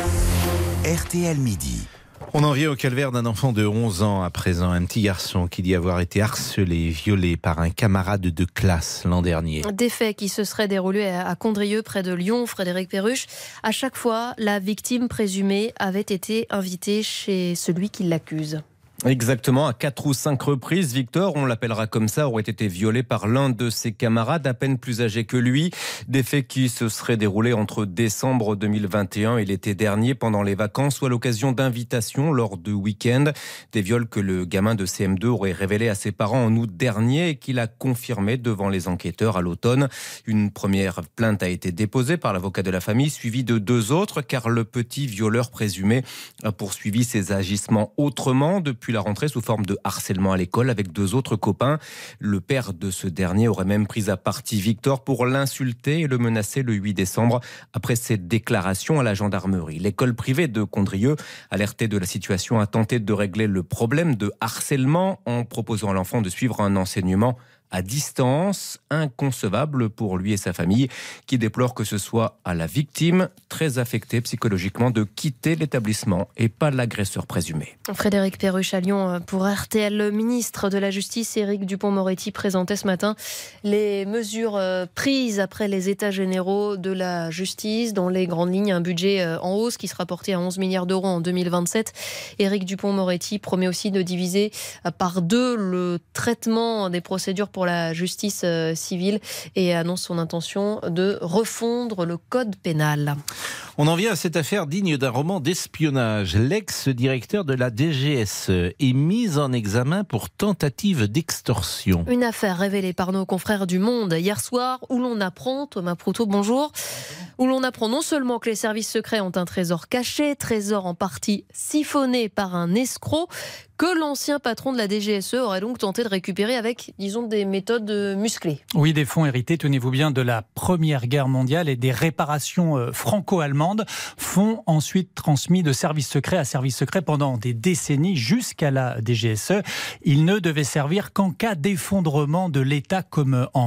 RTL Midi. On en vient au calvaire d'un enfant de 11 ans à présent, un petit garçon qui dit avoir été harcelé, violé par un camarade de classe l'an dernier. Des faits qui se seraient déroulés à Condrieu, près de Lyon, Frédéric Perruche. À chaque fois, la victime présumée avait été invitée chez celui qui l'accuse. Exactement, à 4 ou 5 reprises, Victor, on l'appellera comme ça, aurait été violé par l'un de ses camarades à peine plus âgé que lui. Des faits qui se seraient déroulés entre décembre 2021 et l'été dernier pendant les vacances ou à l'occasion d'invitations lors de week-ends. Des viols que le gamin de CM2 aurait révélé à ses parents en août dernier et qu'il a confirmé devant les enquêteurs à l'automne. Une première plainte a été déposée par l'avocat de la famille, suivie de 2 autres, car le petit violeur présumé a poursuivi ses agissements autrement depuis la rentrée sous forme de harcèlement à l'école avec 2 autres copains. Le père de ce dernier aurait même pris à partie Victor pour l'insulter et le menacer le 8 décembre après ses déclarations à la gendarmerie. L'école privée de Condrieu, alertée de la situation, a tenté de régler le problème de harcèlement en proposant à l'enfant de suivre un enseignement à distance, inconcevable pour lui et sa famille, qui déplore que ce soit à la victime, très affectée psychologiquement, de quitter l'établissement et pas l'agresseur présumé. Frédéric Perruche à Lyon pour RTL. Le ministre de la Justice, Éric Dupond-Moretti, présentait ce matin les mesures prises après les états généraux de la justice. Dans les grandes lignes, un budget en hausse qui sera porté à 11 milliards d'euros en 2027. Éric Dupond-Moretti promet aussi de diviser par 2 le traitement des procédures pour la justice civile et annonce son intention de refondre le code pénal. On en vient à cette affaire digne d'un roman d'espionnage. L'ex-directeur de la DGSE est mis en examen pour tentative d'extorsion. Une affaire révélée par nos confrères du Monde hier soir où l'on apprend, Thomas Proutot, bonjour, où l'on apprend non seulement que les services secrets ont un trésor caché, trésor en partie siphonné par un escroc, que l'ancien patron de la DGSE aurait donc tenté de récupérer avec, disons, des méthodes musclées. Oui, des fonds hérités, tenez-vous bien, de la Première Guerre mondiale et des réparations franco-allemandes, fonds ensuite transmis de service secret à service secret pendant des décennies jusqu'à la DGSE. Ils ne devaient servir qu'en cas d'effondrement de l'État comme en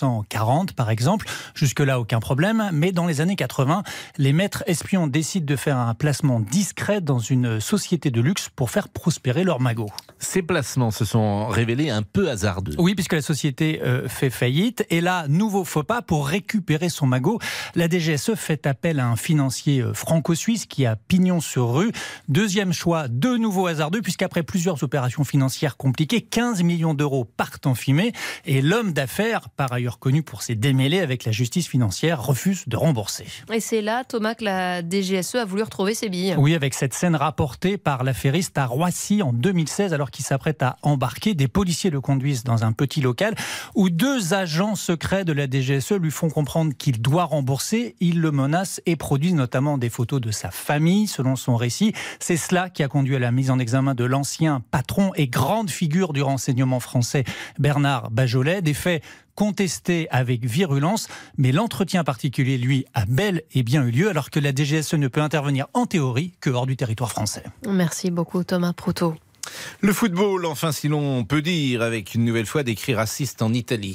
1940 par exemple. Jusque-là, aucun problème. Mais dans les années 80, les maîtres espions décident de faire un placement discret dans une société de luxe pour faire prospérer leur magot. Ces placements se sont révélés un peu hasardeux. Oui, puisque la société fait faillite. Et là, nouveau faux pas pour récupérer son magot. La DGSE fait appel à un financier franco-suisse qui a pignon sur rue. Deuxième choix, de nouveau hasardeux, puisqu'après plusieurs opérations financières compliquées, 15 millions d'euros partent en fumée. Et l'homme d'affaires, par ailleurs connu pour ses démêlés avec la justice financière, refuse de rembourser. Et c'est là, Thomas, que la DGSE a voulu retrouver ses billes. Oui, avec cette scène rapportée par l'affairiste à Roissy en 2016, alors qu'il s'apprête à embarquer. Des policiers le conduisent dans un petit local où 2 agents secrets de la DGSE lui font comprendre qu'il doit rembourser. Ils le menacent et produisent diffuse notamment des photos de sa famille, selon son récit. C'est cela qui a conduit à la mise en examen de l'ancien patron et grande figure du renseignement français, Bernard Bajolet. Des faits contesté avec virulence, mais l'entretien particulier, lui, a bel et bien eu lieu, alors que la DGSE ne peut intervenir en théorie que hors du territoire français. Merci beaucoup Thomas Proutot. Le football, enfin, si l'on peut dire, avec une nouvelle fois des cris racistes en Italie.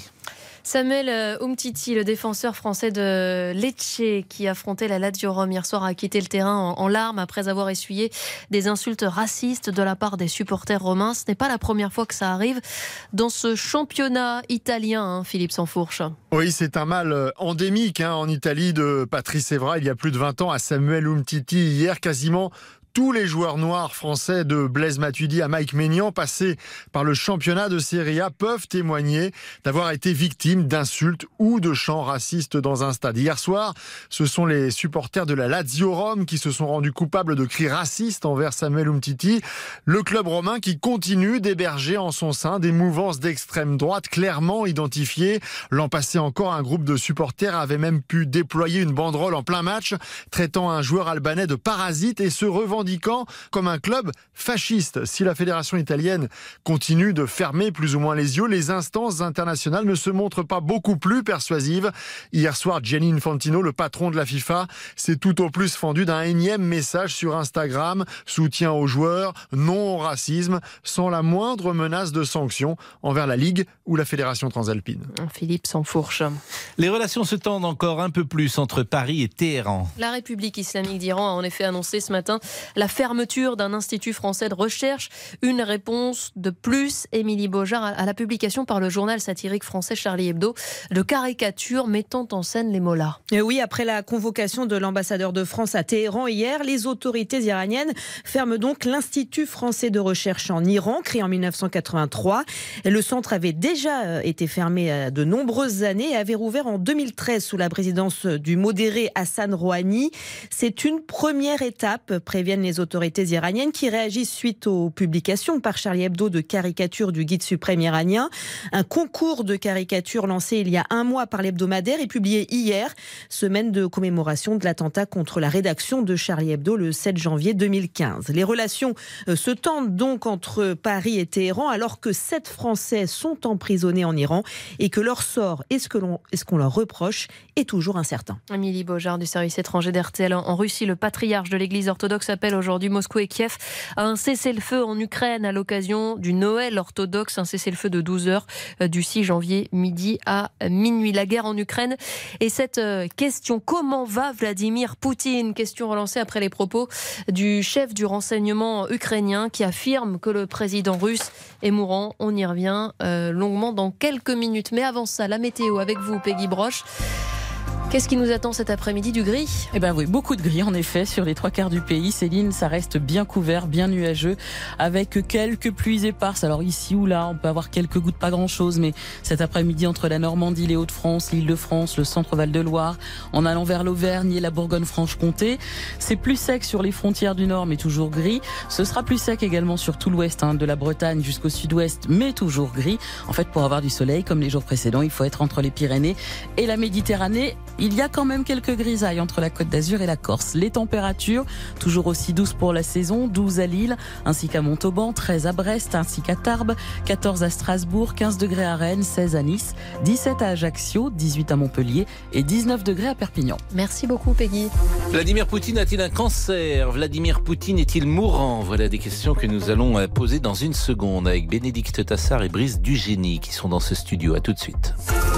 Samuel Umtiti, le défenseur français de Lecce, qui affrontait la Lazio Rome hier soir, a quitté le terrain en larmes après avoir essuyé des insultes racistes de la part des supporters romains. Ce n'est pas la première fois que ça arrive dans ce championnat italien, Philippe Sansfourche. Oui, c'est un mal endémique en Italie, de Patrice Evra, il y a plus de 20 ans, à Samuel Umtiti. Hier, quasiment tous les joueurs noirs français, de Blaise Matuidi à Mike Maignan, passés par le championnat de Serie A, peuvent témoigner d'avoir été victimes d'insultes ou de chants racistes dans un stade. Hier soir, ce sont les supporters de la Lazio Rome qui se sont rendus coupables de cris racistes envers Samuel Umtiti. Le club romain qui continue d'héberger en son sein des mouvances d'extrême droite clairement identifiées. L'an passé encore, un groupe de supporters avait même pu déployer une banderole en plein match, traitant un joueur albanais de parasite et se revendiquant comme un club fasciste. Si la fédération italienne continue de fermer plus ou moins les yeux, les instances internationales ne se montrent pas beaucoup plus persuasives. Hier soir, Gianni Infantino, le patron de la FIFA, s'est tout au plus fendu d'un énième message sur Instagram: soutien aux joueurs, non au racisme, sans la moindre menace de sanctions envers la Ligue ou la Fédération transalpine. Philippe Sansfourche. Les relations se tendent encore un peu plus entre Paris et Téhéran. La République islamique d'Iran a en effet annoncé ce matin la fermeture d'un institut français de recherche. Une réponse de plus, Émilie Beaujard, à la publication par le journal satirique français Charlie Hebdo de caricatures mettant en scène les mollahs. Et oui, après la convocation de l'ambassadeur de France à Téhéran hier, les autorités iraniennes ferment donc l'Institut français de recherche en Iran, créé en 1983. Le centre avait déjà été fermé de nombreuses années et avait rouvert en 2013 sous la présidence du modéré Hassan Rouhani. C'est une première étape, préviennent les autorités iraniennes, qui réagissent suite aux publications par Charlie Hebdo de caricatures du guide suprême iranien. Un concours de caricatures lancé il y a un mois par l'hebdomadaire et publié hier, semaine de commémoration de l'attentat contre la rédaction de Charlie Hebdo le 7 janvier 2015. Les relations se tendent donc entre Paris et Téhéran, alors que 7 Français sont emprisonnés en Iran et que leur sort et ce qu'on leur reproche est toujours incertain. Émilie Beaujard du service étranger d'RTL. En Russie, le patriarche de l'église orthodoxe appelle aujourd'hui Moscou et Kiev à un cessez-le-feu en Ukraine à l'occasion du Noël orthodoxe, un cessez-le-feu de 12 heures du 6 janvier midi à minuit. La guerre en Ukraine et cette question: comment va Vladimir Poutine? Question relancée après les propos du chef du renseignement ukrainien qui affirme que le président russe est mourant. On y revient longuement dans quelques minutes. Mais avant ça, la météo avec vous, Peggy Broche. Qu'est-ce qui nous attend cet après-midi? Du gris? Eh ben oui, beaucoup de gris en effet sur les 3/4 du pays. Céline, ça reste bien couvert, bien nuageux, avec quelques pluies éparses. Alors ici ou là, on peut avoir quelques gouttes, pas grand-chose, mais cet après-midi entre la Normandie, les Hauts-de-France, l'Île-de-France, le centre Val-de-Loire, en allant vers l'Auvergne et la Bourgogne-Franche-Comté, c'est plus sec sur les frontières du Nord, mais toujours gris. Ce sera plus sec également sur tout l'ouest, de la Bretagne jusqu'au sud-ouest, mais toujours gris. En fait, pour avoir du soleil, comme les jours précédents, il faut être entre les Pyrénées et la Méditerranée. Il y a quand même quelques grisailles entre la Côte d'Azur et la Corse. Les températures, toujours aussi douces pour la saison, 12 à Lille, ainsi qu'à Montauban, 13 à Brest, ainsi qu'à Tarbes, 14 à Strasbourg, 15 degrés à Rennes, 16 à Nice, 17 à Ajaccio, 18 à Montpellier et 19 degrés à Perpignan. Merci beaucoup, Peggy. Vladimir Poutine a-t-il un cancer? Vladimir Poutine est-il mourant? Voilà des questions que nous allons poser dans une seconde avec Bénédicte Tassard et Brice Dugénie qui sont dans ce studio. À tout de suite.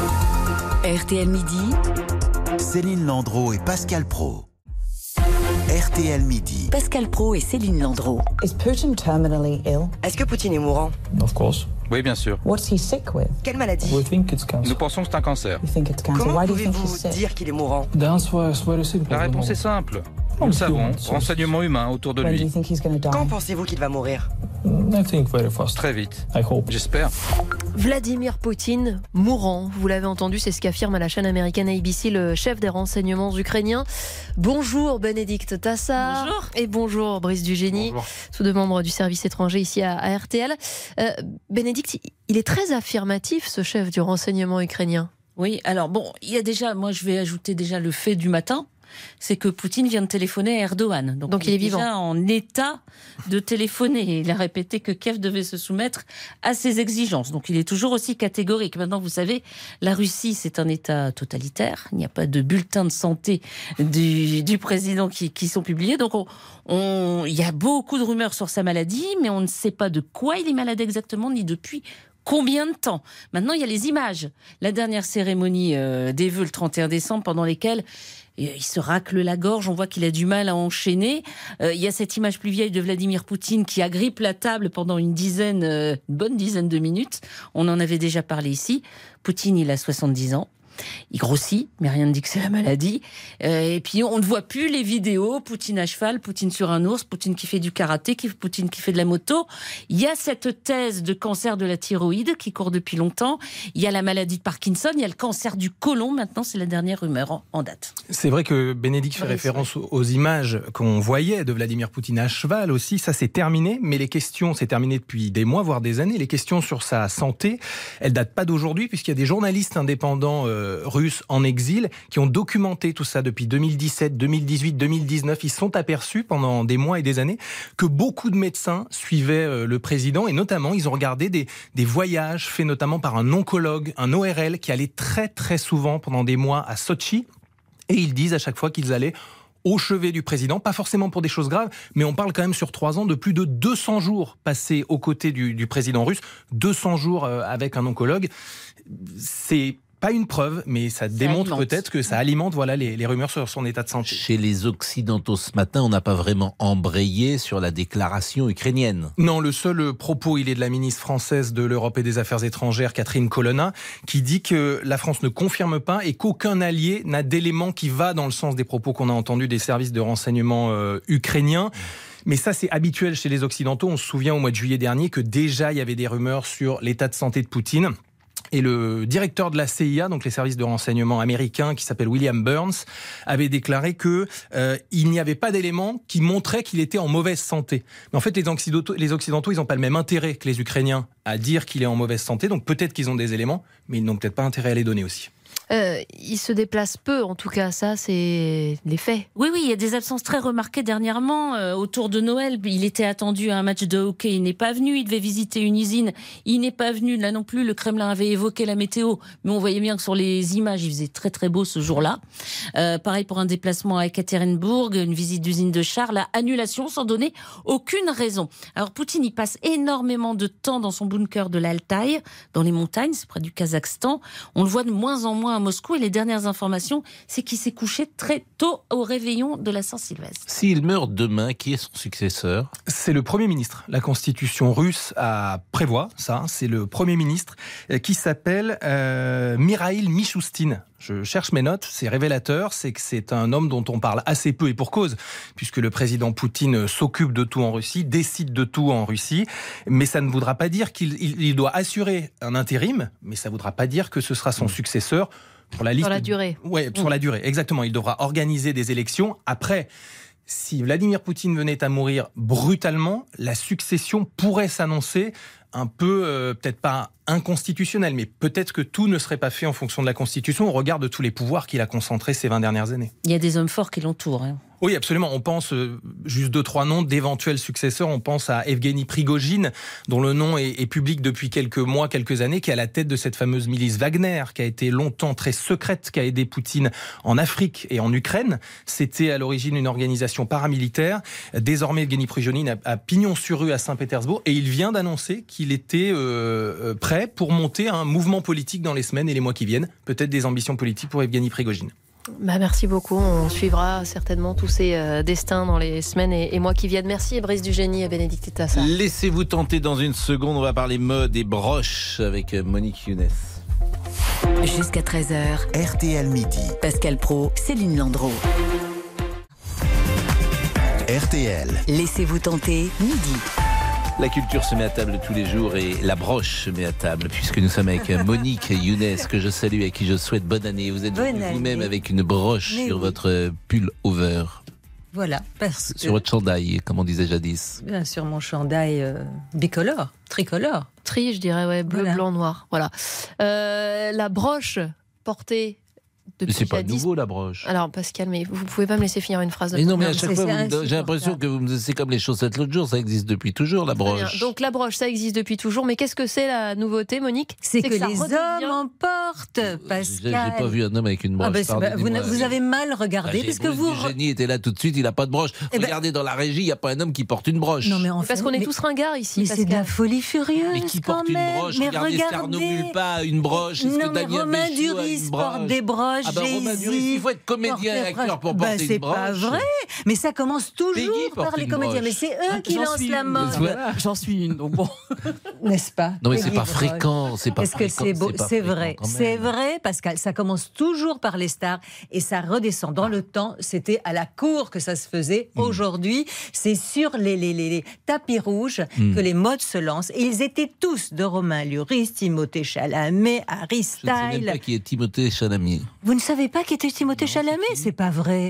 RTL Midi. Céline Landreau et Pascal Praud. RTL Midi. Pascal Praud et Céline Landreau. Is Putin terminally ill? Est-ce que Poutine est mourant? Of course. Oui, bien sûr. What's he sick with? Quelle maladie? We think it's cancer. Nous pensons que c'est un cancer. You think it's cancer. Comment pouvez-vous dire qu'il est mourant? The answer is very simple. La réponse est simple. Nous le savons. Renseignements humains autour de lui. Quand pensez-vous qu'il va mourir? I think very fast. Très vite. I hope. J'espère. Vladimir Poutine mourant, vous l'avez entendu, c'est ce qu'affirme à la chaîne américaine ABC le chef des renseignements ukrainiens. Bonjour Bénédicte Tassard. Bonjour. Et bonjour Brice Dugénie, tous deux membres du service étranger ici à RTL. Bénédicte, il est très affirmatif ce chef du renseignement ukrainien. Oui, alors bon, il y a déjà, moi je vais ajouter déjà le fait du matin. c'est que Poutine vient de téléphoner à Erdogan. Donc il est vivant. Déjà en état de téléphoner. Il a répété que Kiev devait se soumettre à ses exigences. Donc il est toujours aussi catégorique. Maintenant, vous savez, la Russie, c'est un État totalitaire. Il n'y a pas de bulletin de santé du président qui sont publiés. Donc il y a beaucoup de rumeurs sur sa maladie, mais on ne sait pas de quoi il est malade exactement, ni depuis combien de temps. Maintenant, il y a les images. La dernière cérémonie des vœux le 31 décembre, pendant lesquelles il se racle la gorge, on voit qu'il a du mal à enchaîner. Il y a cette image plus vieille de Vladimir Poutine qui agrippe la table pendant une bonne dizaine de minutes. On en avait déjà parlé ici. Poutine, il a 70 ans. Il grossit, mais rien ne dit que c'est la maladie. Et puis on ne voit plus les vidéos, Poutine à cheval, Poutine sur un ours, Poutine qui fait du karaté, Poutine qui fait de la moto. Il y a cette thèse de cancer de la thyroïde qui court depuis longtemps. Il y a la maladie de Parkinson, il y a le cancer du côlon. Maintenant, c'est la dernière rumeur en date. C'est vrai que Bénédicte fait référence aux images qu'on voyait de Vladimir Poutine à cheval aussi. Ça, c'est terminé, mais les questions, c'est terminé depuis des mois, voire des années. Les questions sur sa santé, elles datent pas d'aujourd'hui, puisqu'il y a des journalistes indépendants russes en exil qui ont documenté tout ça depuis 2017, 2018, 2019. Ils sont aperçus pendant des mois et des années que beaucoup de médecins suivaient le président et notamment ils ont regardé des voyages faits notamment par un oncologue, un ORL qui allait très très souvent pendant des mois à Sotchi et ils disent à chaque fois qu'ils allaient au chevet du président, pas forcément pour des choses graves, mais on parle quand même sur 3 ans de plus de 200 jours passés aux côtés du président russe, 200 jours avec un oncologue. C'est pas une preuve, mais ça démontre peut-être que ça alimente les rumeurs sur son état de santé. Chez les Occidentaux ce matin, on n'a pas vraiment embrayé sur la déclaration ukrainienne. Non, le seul propos, il est de la ministre française de l'Europe et des Affaires étrangères, Catherine Colonna, qui dit que la France ne confirme pas et qu'aucun allié n'a d'éléments qui va dans le sens des propos qu'on a entendus des services de renseignement ukrainiens. Mais ça, c'est habituel chez les Occidentaux. On se souvient au mois de juillet dernier que déjà, il y avait des rumeurs sur l'état de santé de Poutine. Et le directeur de la CIA, donc les services de renseignement américains, qui s'appelle William Burns, avait déclaré que il n'y avait pas d'éléments qui montraient qu'il était en mauvaise santé. Mais en fait, les Occidentaux, ils n'ont pas le même intérêt que les Ukrainiens à dire qu'il est en mauvaise santé. Donc peut-être qu'ils ont des éléments, mais ils n'ont peut-être pas intérêt à les donner aussi. Il se déplace peu, en tout cas, ça c'est des faits. Oui, il y a des absences très remarquées dernièrement. Autour de Noël, il était attendu à un match de hockey, il n'est pas venu. Il devait visiter une usine, il n'est pas venu. Là non plus, le Kremlin avait évoqué la météo, mais on voyait bien que sur les images, il faisait très très beau ce jour-là. Pareil pour un déplacement à Ekaterinbourg, une visite d'usine de chars, la annulation sans donner aucune raison. Alors Poutine, il passe énormément de temps dans son bunker de l'Altaï, dans les montagnes, c'est près du Kazakhstan. On le voit de moins en moins à Moscou et les dernières informations, c'est qu'il s'est couché très tôt au réveillon de la Saint-Sylvestre. S'il meurt demain, qui est son successeur ? C'est le Premier ministre. La constitution russe prévoit ça. C'est le Premier ministre qui s'appelle Mikhail Mishustin. Je cherche mes notes, c'est révélateur, c'est que c'est un homme dont on parle assez peu et pour cause, puisque le président Poutine s'occupe de tout en Russie, décide de tout en Russie, mais ça ne voudra pas dire qu'il doit assurer un intérim, mais ça ne voudra pas dire que ce sera son successeur pour la liste. Sur la durée. Oui, sur la durée, exactement. Il devra organiser des élections. Après, si Vladimir Poutine venait à mourir brutalement, la succession pourrait s'annoncer un peu, peut-être pas inconstitutionnelle, mais peut-être que tout ne serait pas fait en fonction de la Constitution au regard de tous les pouvoirs qu'il a concentrés ces 20 dernières années. Il y a des hommes forts qui l'entourent. Oui, absolument. On pense, juste 2-3 noms d'éventuels successeurs. On pense à Evgeny Prigojine, dont le nom est public depuis quelques mois, quelques années, qui est à la tête de cette fameuse milice Wagner, qui a été longtemps très secrète, qui a aidé Poutine en Afrique et en Ukraine. C'était à l'origine une organisation paramilitaire. Désormais, Evgeny Prigojine a pignon sur rue à Saint-Pétersbourg et il vient d'annoncer qu'il était prêt pour monter un mouvement politique dans les semaines et les mois qui viennent. Peut-être des ambitions politiques pour Evgeny Prigojine. Merci beaucoup. On suivra certainement tous ces destins dans les semaines et mois qui viennent. Merci Brice Dugénie et Bénédicte Tassar. Laissez-vous tenter dans une seconde. On va parler mode et broches avec Monique Younes. Jusqu'à 13h. RTL Midi. Pascal Praud, Céline Landreau. RTL. Laissez-vous tenter, midi. La culture se met à table tous les jours et la broche se met à table puisque nous sommes avec Monique Younes que je salue et à qui je souhaite bonne année. Vous êtes vous-même avec une broche sur votre pull over. Voilà. Sur votre chandail, comme on disait jadis. Bien sûr, mon chandail bicolore, tricolore. Je dirais, bleu, blanc, noir. Voilà. La broche portée Mais c'est pas nouveau, la broche. Alors, Pascal, mais vous pouvez pas me laisser finir une phrase de... Mais non, mais à chaque fois, j'ai l'impression que c'est comme les chaussettes l'autre jour, ça existe depuis toujours, la broche. Donc la broche, ça existe depuis toujours, mais qu'est-ce que c'est la nouveauté, Monique? C'est que les hommes en portent, Pascal. J'ai pas vu un homme avec une broche. Vous avez mal regardé, parce que vous... Génie était là tout de suite, il a pas de broche. Regardez dans la régie, il n'y a pas un homme qui porte une broche. Non, mais en fait, parce qu'on est tous ringards ici, mais Pascal. c'est de la folie furieuse. Mais qui porte une broche? Regardez, Arnaud Mulpa, une broche. Non, mais Romain Duris porte des broches. Romain Duris, il faut être comédien et acteur pour porter une broche. C'est pas vrai, mais ça commence toujours par les comédiens. Mais c'est eux qui lancent la mode. J'en suis une, donc bon. N'est-ce pas? Non, mais c'est pas fréquent. Est-ce que c'est beau? C'est vrai. C'est vrai, Pascal. Ça commence toujours par les stars et ça redescend. Dans le temps, c'était à la cour que ça se faisait. Aujourd'hui, c'est sur les tapis rouges que les modes se lancent. Et ils étaient tous de Romain Duris, Timothée Chalamet, Harry Styles. Je ne sais même pas qui est Timothée Chalamet. Vous ne savez pas qui était Timothée Chalamet? C'est pas vrai.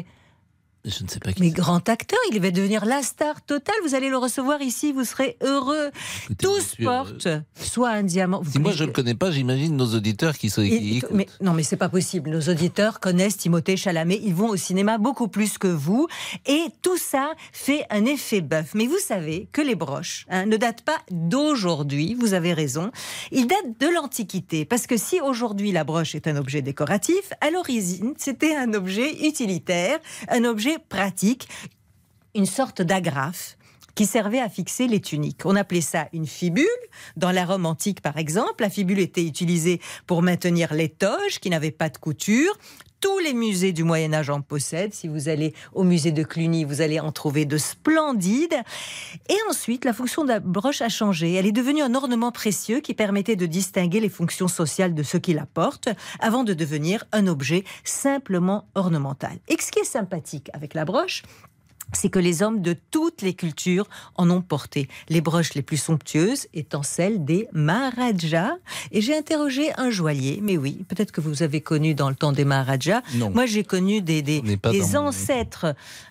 Je ne sais pas qui. Mais grand acteur, il va devenir la star totale. Vous allez le recevoir ici, vous serez heureux. Écoutez, tous portent soit un diamant. Si moi je ne le connais pas, j'imagine nos auditeurs qui écoutent. Mais non, mais c'est pas possible. Nos auditeurs connaissent Timothée Chalamet. Ils vont au cinéma beaucoup plus que vous. Et tout ça fait un effet bœuf. Mais vous savez que les broches ne datent pas d'aujourd'hui. Vous avez raison. Ils datent de l'Antiquité. Parce que si aujourd'hui la broche est un objet décoratif, à l'origine c'était un objet utilitaire, un objet pratique, une sorte d'agrafe qui servait à fixer les tuniques. On appelait ça une fibule. Dans la Rome antique, par exemple, la fibule était utilisée pour maintenir les toges qui n'avaient pas de couture. Tous les musées du Moyen-Âge en possèdent. Si vous allez au musée de Cluny, vous allez en trouver de splendides. Et ensuite, la fonction de la broche a changé. Elle est devenue un ornement précieux qui permettait de distinguer les fonctions sociales de ceux qui la portent, avant de devenir un objet simplement ornemental. Et ce qui est sympathique avec la broche, c'est que les hommes de toutes les cultures en ont porté. Les broches les plus somptueuses étant celles des Maharajas. Et j'ai interrogé un joaillier, mais oui, peut-être que vous avez connu dans le temps des Maharajas. Non. Moi, j'ai connu des ancêtres,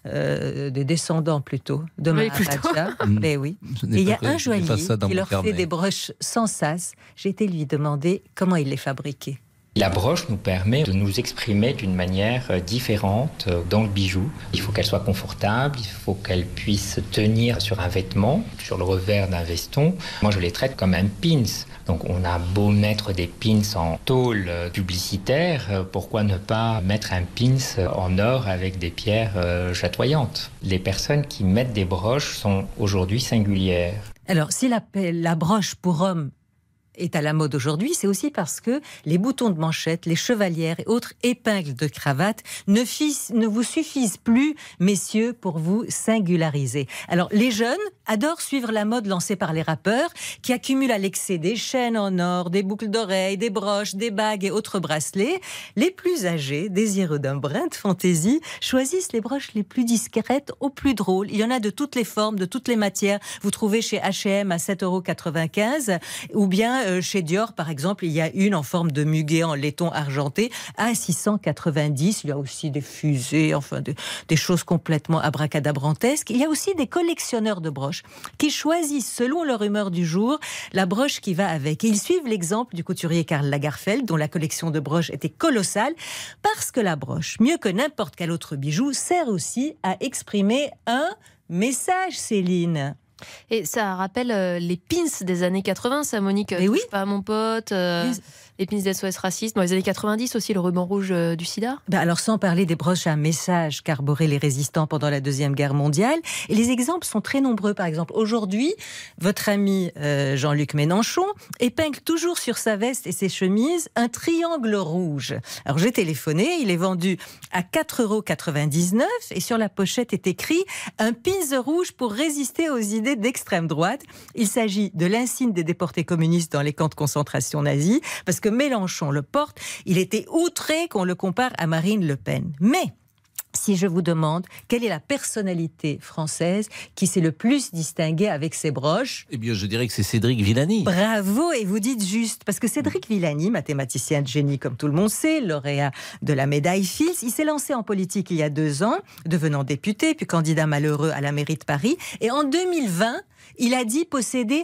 des descendants plutôt, de Maharajas. Mais oui. Et il y a un joaillier qui leur fait des broches sans sas. J'ai été lui demander comment il les fabriquait. La broche nous permet de nous exprimer d'une manière différente dans le bijou. Il faut qu'elle soit confortable, il faut qu'elle puisse tenir sur un vêtement, sur le revers d'un veston. Moi, je les traite comme un pins. Donc, on a beau mettre des pins en tôle publicitaire, pourquoi ne pas mettre un pins en or avec des pierres chatoyantes? Les personnes qui mettent des broches sont aujourd'hui singulières. Alors, si la broche pour homme est à la mode aujourd'hui, c'est aussi parce que les boutons de manchette, les chevalières et autres épingles de cravate ne vous suffisent plus, messieurs, pour vous singulariser. Alors, les jeunes adorent suivre la mode lancée par les rappeurs qui accumulent à l'excès des chaînes en or, des boucles d'oreilles, des broches, des bagues et autres bracelets. Les plus âgés, désireux d'un brin de fantaisie, choisissent les broches les plus discrètes aux plus drôles. Il y en a de toutes les formes, de toutes les matières. Vous trouvez chez H&M à 7,95 € ou bien chez Dior, par exemple, il y a une en forme de muguet en laiton argenté à 690. Il y a aussi des fusées, enfin des choses complètement abracadabrantesques. Il y a aussi des collectionneurs de broches qui choisissent, selon leur humeur du jour, la broche qui va avec. Et ils suivent l'exemple du couturier Karl Lagerfeld, dont la collection de broches était colossale, parce que la broche, mieux que n'importe quel autre bijou, sert aussi à exprimer un message, Céline. Et ça rappelle les pins des années 80, ça, Monique. Oui. Pas à mon pote, les pins d'SOS Racisme. Dans les années 90 aussi, le ruban rouge du sida. Alors, sans parler des broches à un message qu'arboraient les résistants pendant la Deuxième Guerre mondiale. Et les exemples sont très nombreux. Par exemple, aujourd'hui, votre ami Jean-Luc Mélenchon épingle toujours sur sa veste et ses chemises un triangle rouge. Alors, j'ai téléphoné, il est vendu à 4,99 € et sur la pochette est écrit « Un pins rouge pour résister aux idées d'extrême droite ». Il s'agit de l'insigne des déportés communistes dans les camps de concentration nazis, parce que Mélenchon le porte, il était outré qu'on le compare à Marine Le Pen. Mais si je vous demande quelle est la personnalité française qui s'est le plus distinguée avec ses broches? Eh bien, je dirais que c'est Cédric Villani. Bravo, et vous dites juste, parce que Cédric Villani, mathématicien de génie comme tout le monde sait, lauréat de la médaille Fields, il s'est lancé en politique il y a 2 ans, devenant député, puis candidat malheureux à la mairie de Paris, et en 2020, il a dit posséder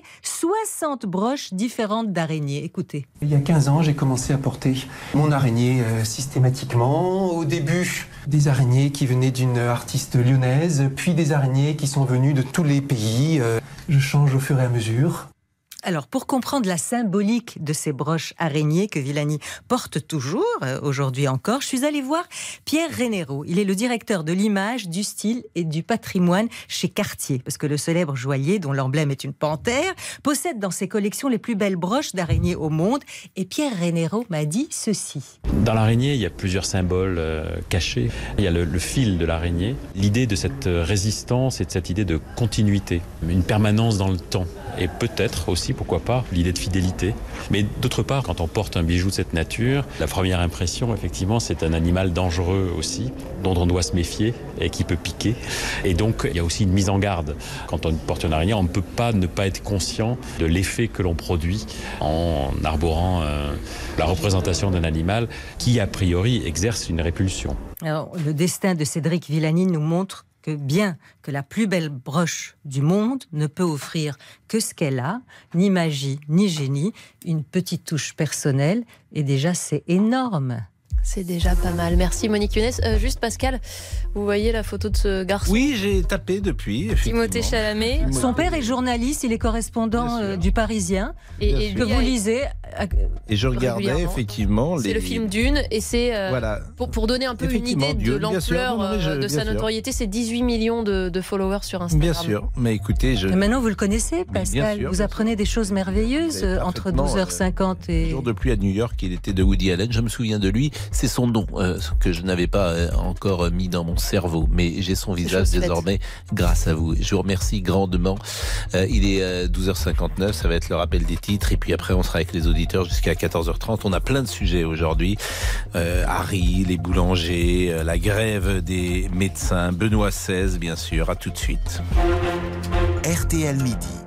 60 broches différentes d'araignées. Écoutez. Il y a 15 ans, j'ai commencé à porter mon araignée systématiquement. Au début, des araignées qui venaient d'une artiste lyonnaise, puis des araignées qui sont venues de tous les pays. Je change au fur et à mesure. Alors, pour comprendre la symbolique de ces broches araignées que Villani porte toujours, aujourd'hui encore, je suis allée voir Pierre Rénéraud. Il est le directeur de l'image, du style et du patrimoine chez Cartier. Parce que le célèbre joaillier, dont l'emblème est une panthère, possède dans ses collections les plus belles broches d'araignées au monde. Et Pierre Rénéraud m'a dit ceci. Dans l'araignée, il y a plusieurs symboles cachés. Il y a le fil de l'araignée, l'idée de cette résistance et de cette idée de continuité, une permanence dans le temps. Et peut-être aussi, pourquoi pas, l'idée de fidélité. Mais d'autre part, quand on porte un bijou de cette nature, la première impression, effectivement, c'est un animal dangereux aussi, dont on doit se méfier et qui peut piquer. Et donc, il y a aussi une mise en garde. Quand on porte une araignée, on ne peut pas ne pas être conscient de l'effet que l'on produit en arborant la représentation d'un animal qui, a priori, exerce une répulsion. Alors, le destin de Cédric Villani nous montre que bien que la plus belle broche du monde ne peut offrir que ce qu'elle a, ni magie, ni génie, une petite touche personnelle, et déjà c'est énorme. C'est déjà pas mal. Merci Monique Younes. Juste Pascal, vous voyez la photo de ce garçon? Oui, j'ai tapé depuis. Timothée Chalamet. Son père est journaliste, il est correspondant du Parisien, et que vous lisez. Et je regardais effectivement. C'est le film Dune, et c'est pour donner un peu une idée de l'ampleur de sa notoriété, c'est 18 millions de followers sur Instagram. Bien sûr, mais écoutez, Et maintenant vous le connaissez, Pascal. Sûr, vous apprenez des choses merveilleuses entre 12h50 et. Jour de pluie à New York, il était de Woody Allen. Je me souviens de lui. C'est son nom que je n'avais pas encore mis dans mon cerveau, mais j'ai son visage désormais grâce à vous. Je vous remercie grandement. Il est 12h59, ça va être le rappel des titres, et puis après on sera avec les auditeurs jusqu'à 14h30. On a plein de sujets aujourd'hui. Harry, les boulangers, la grève des médecins, Benoît XVI bien sûr. À tout de suite. RTL Midi.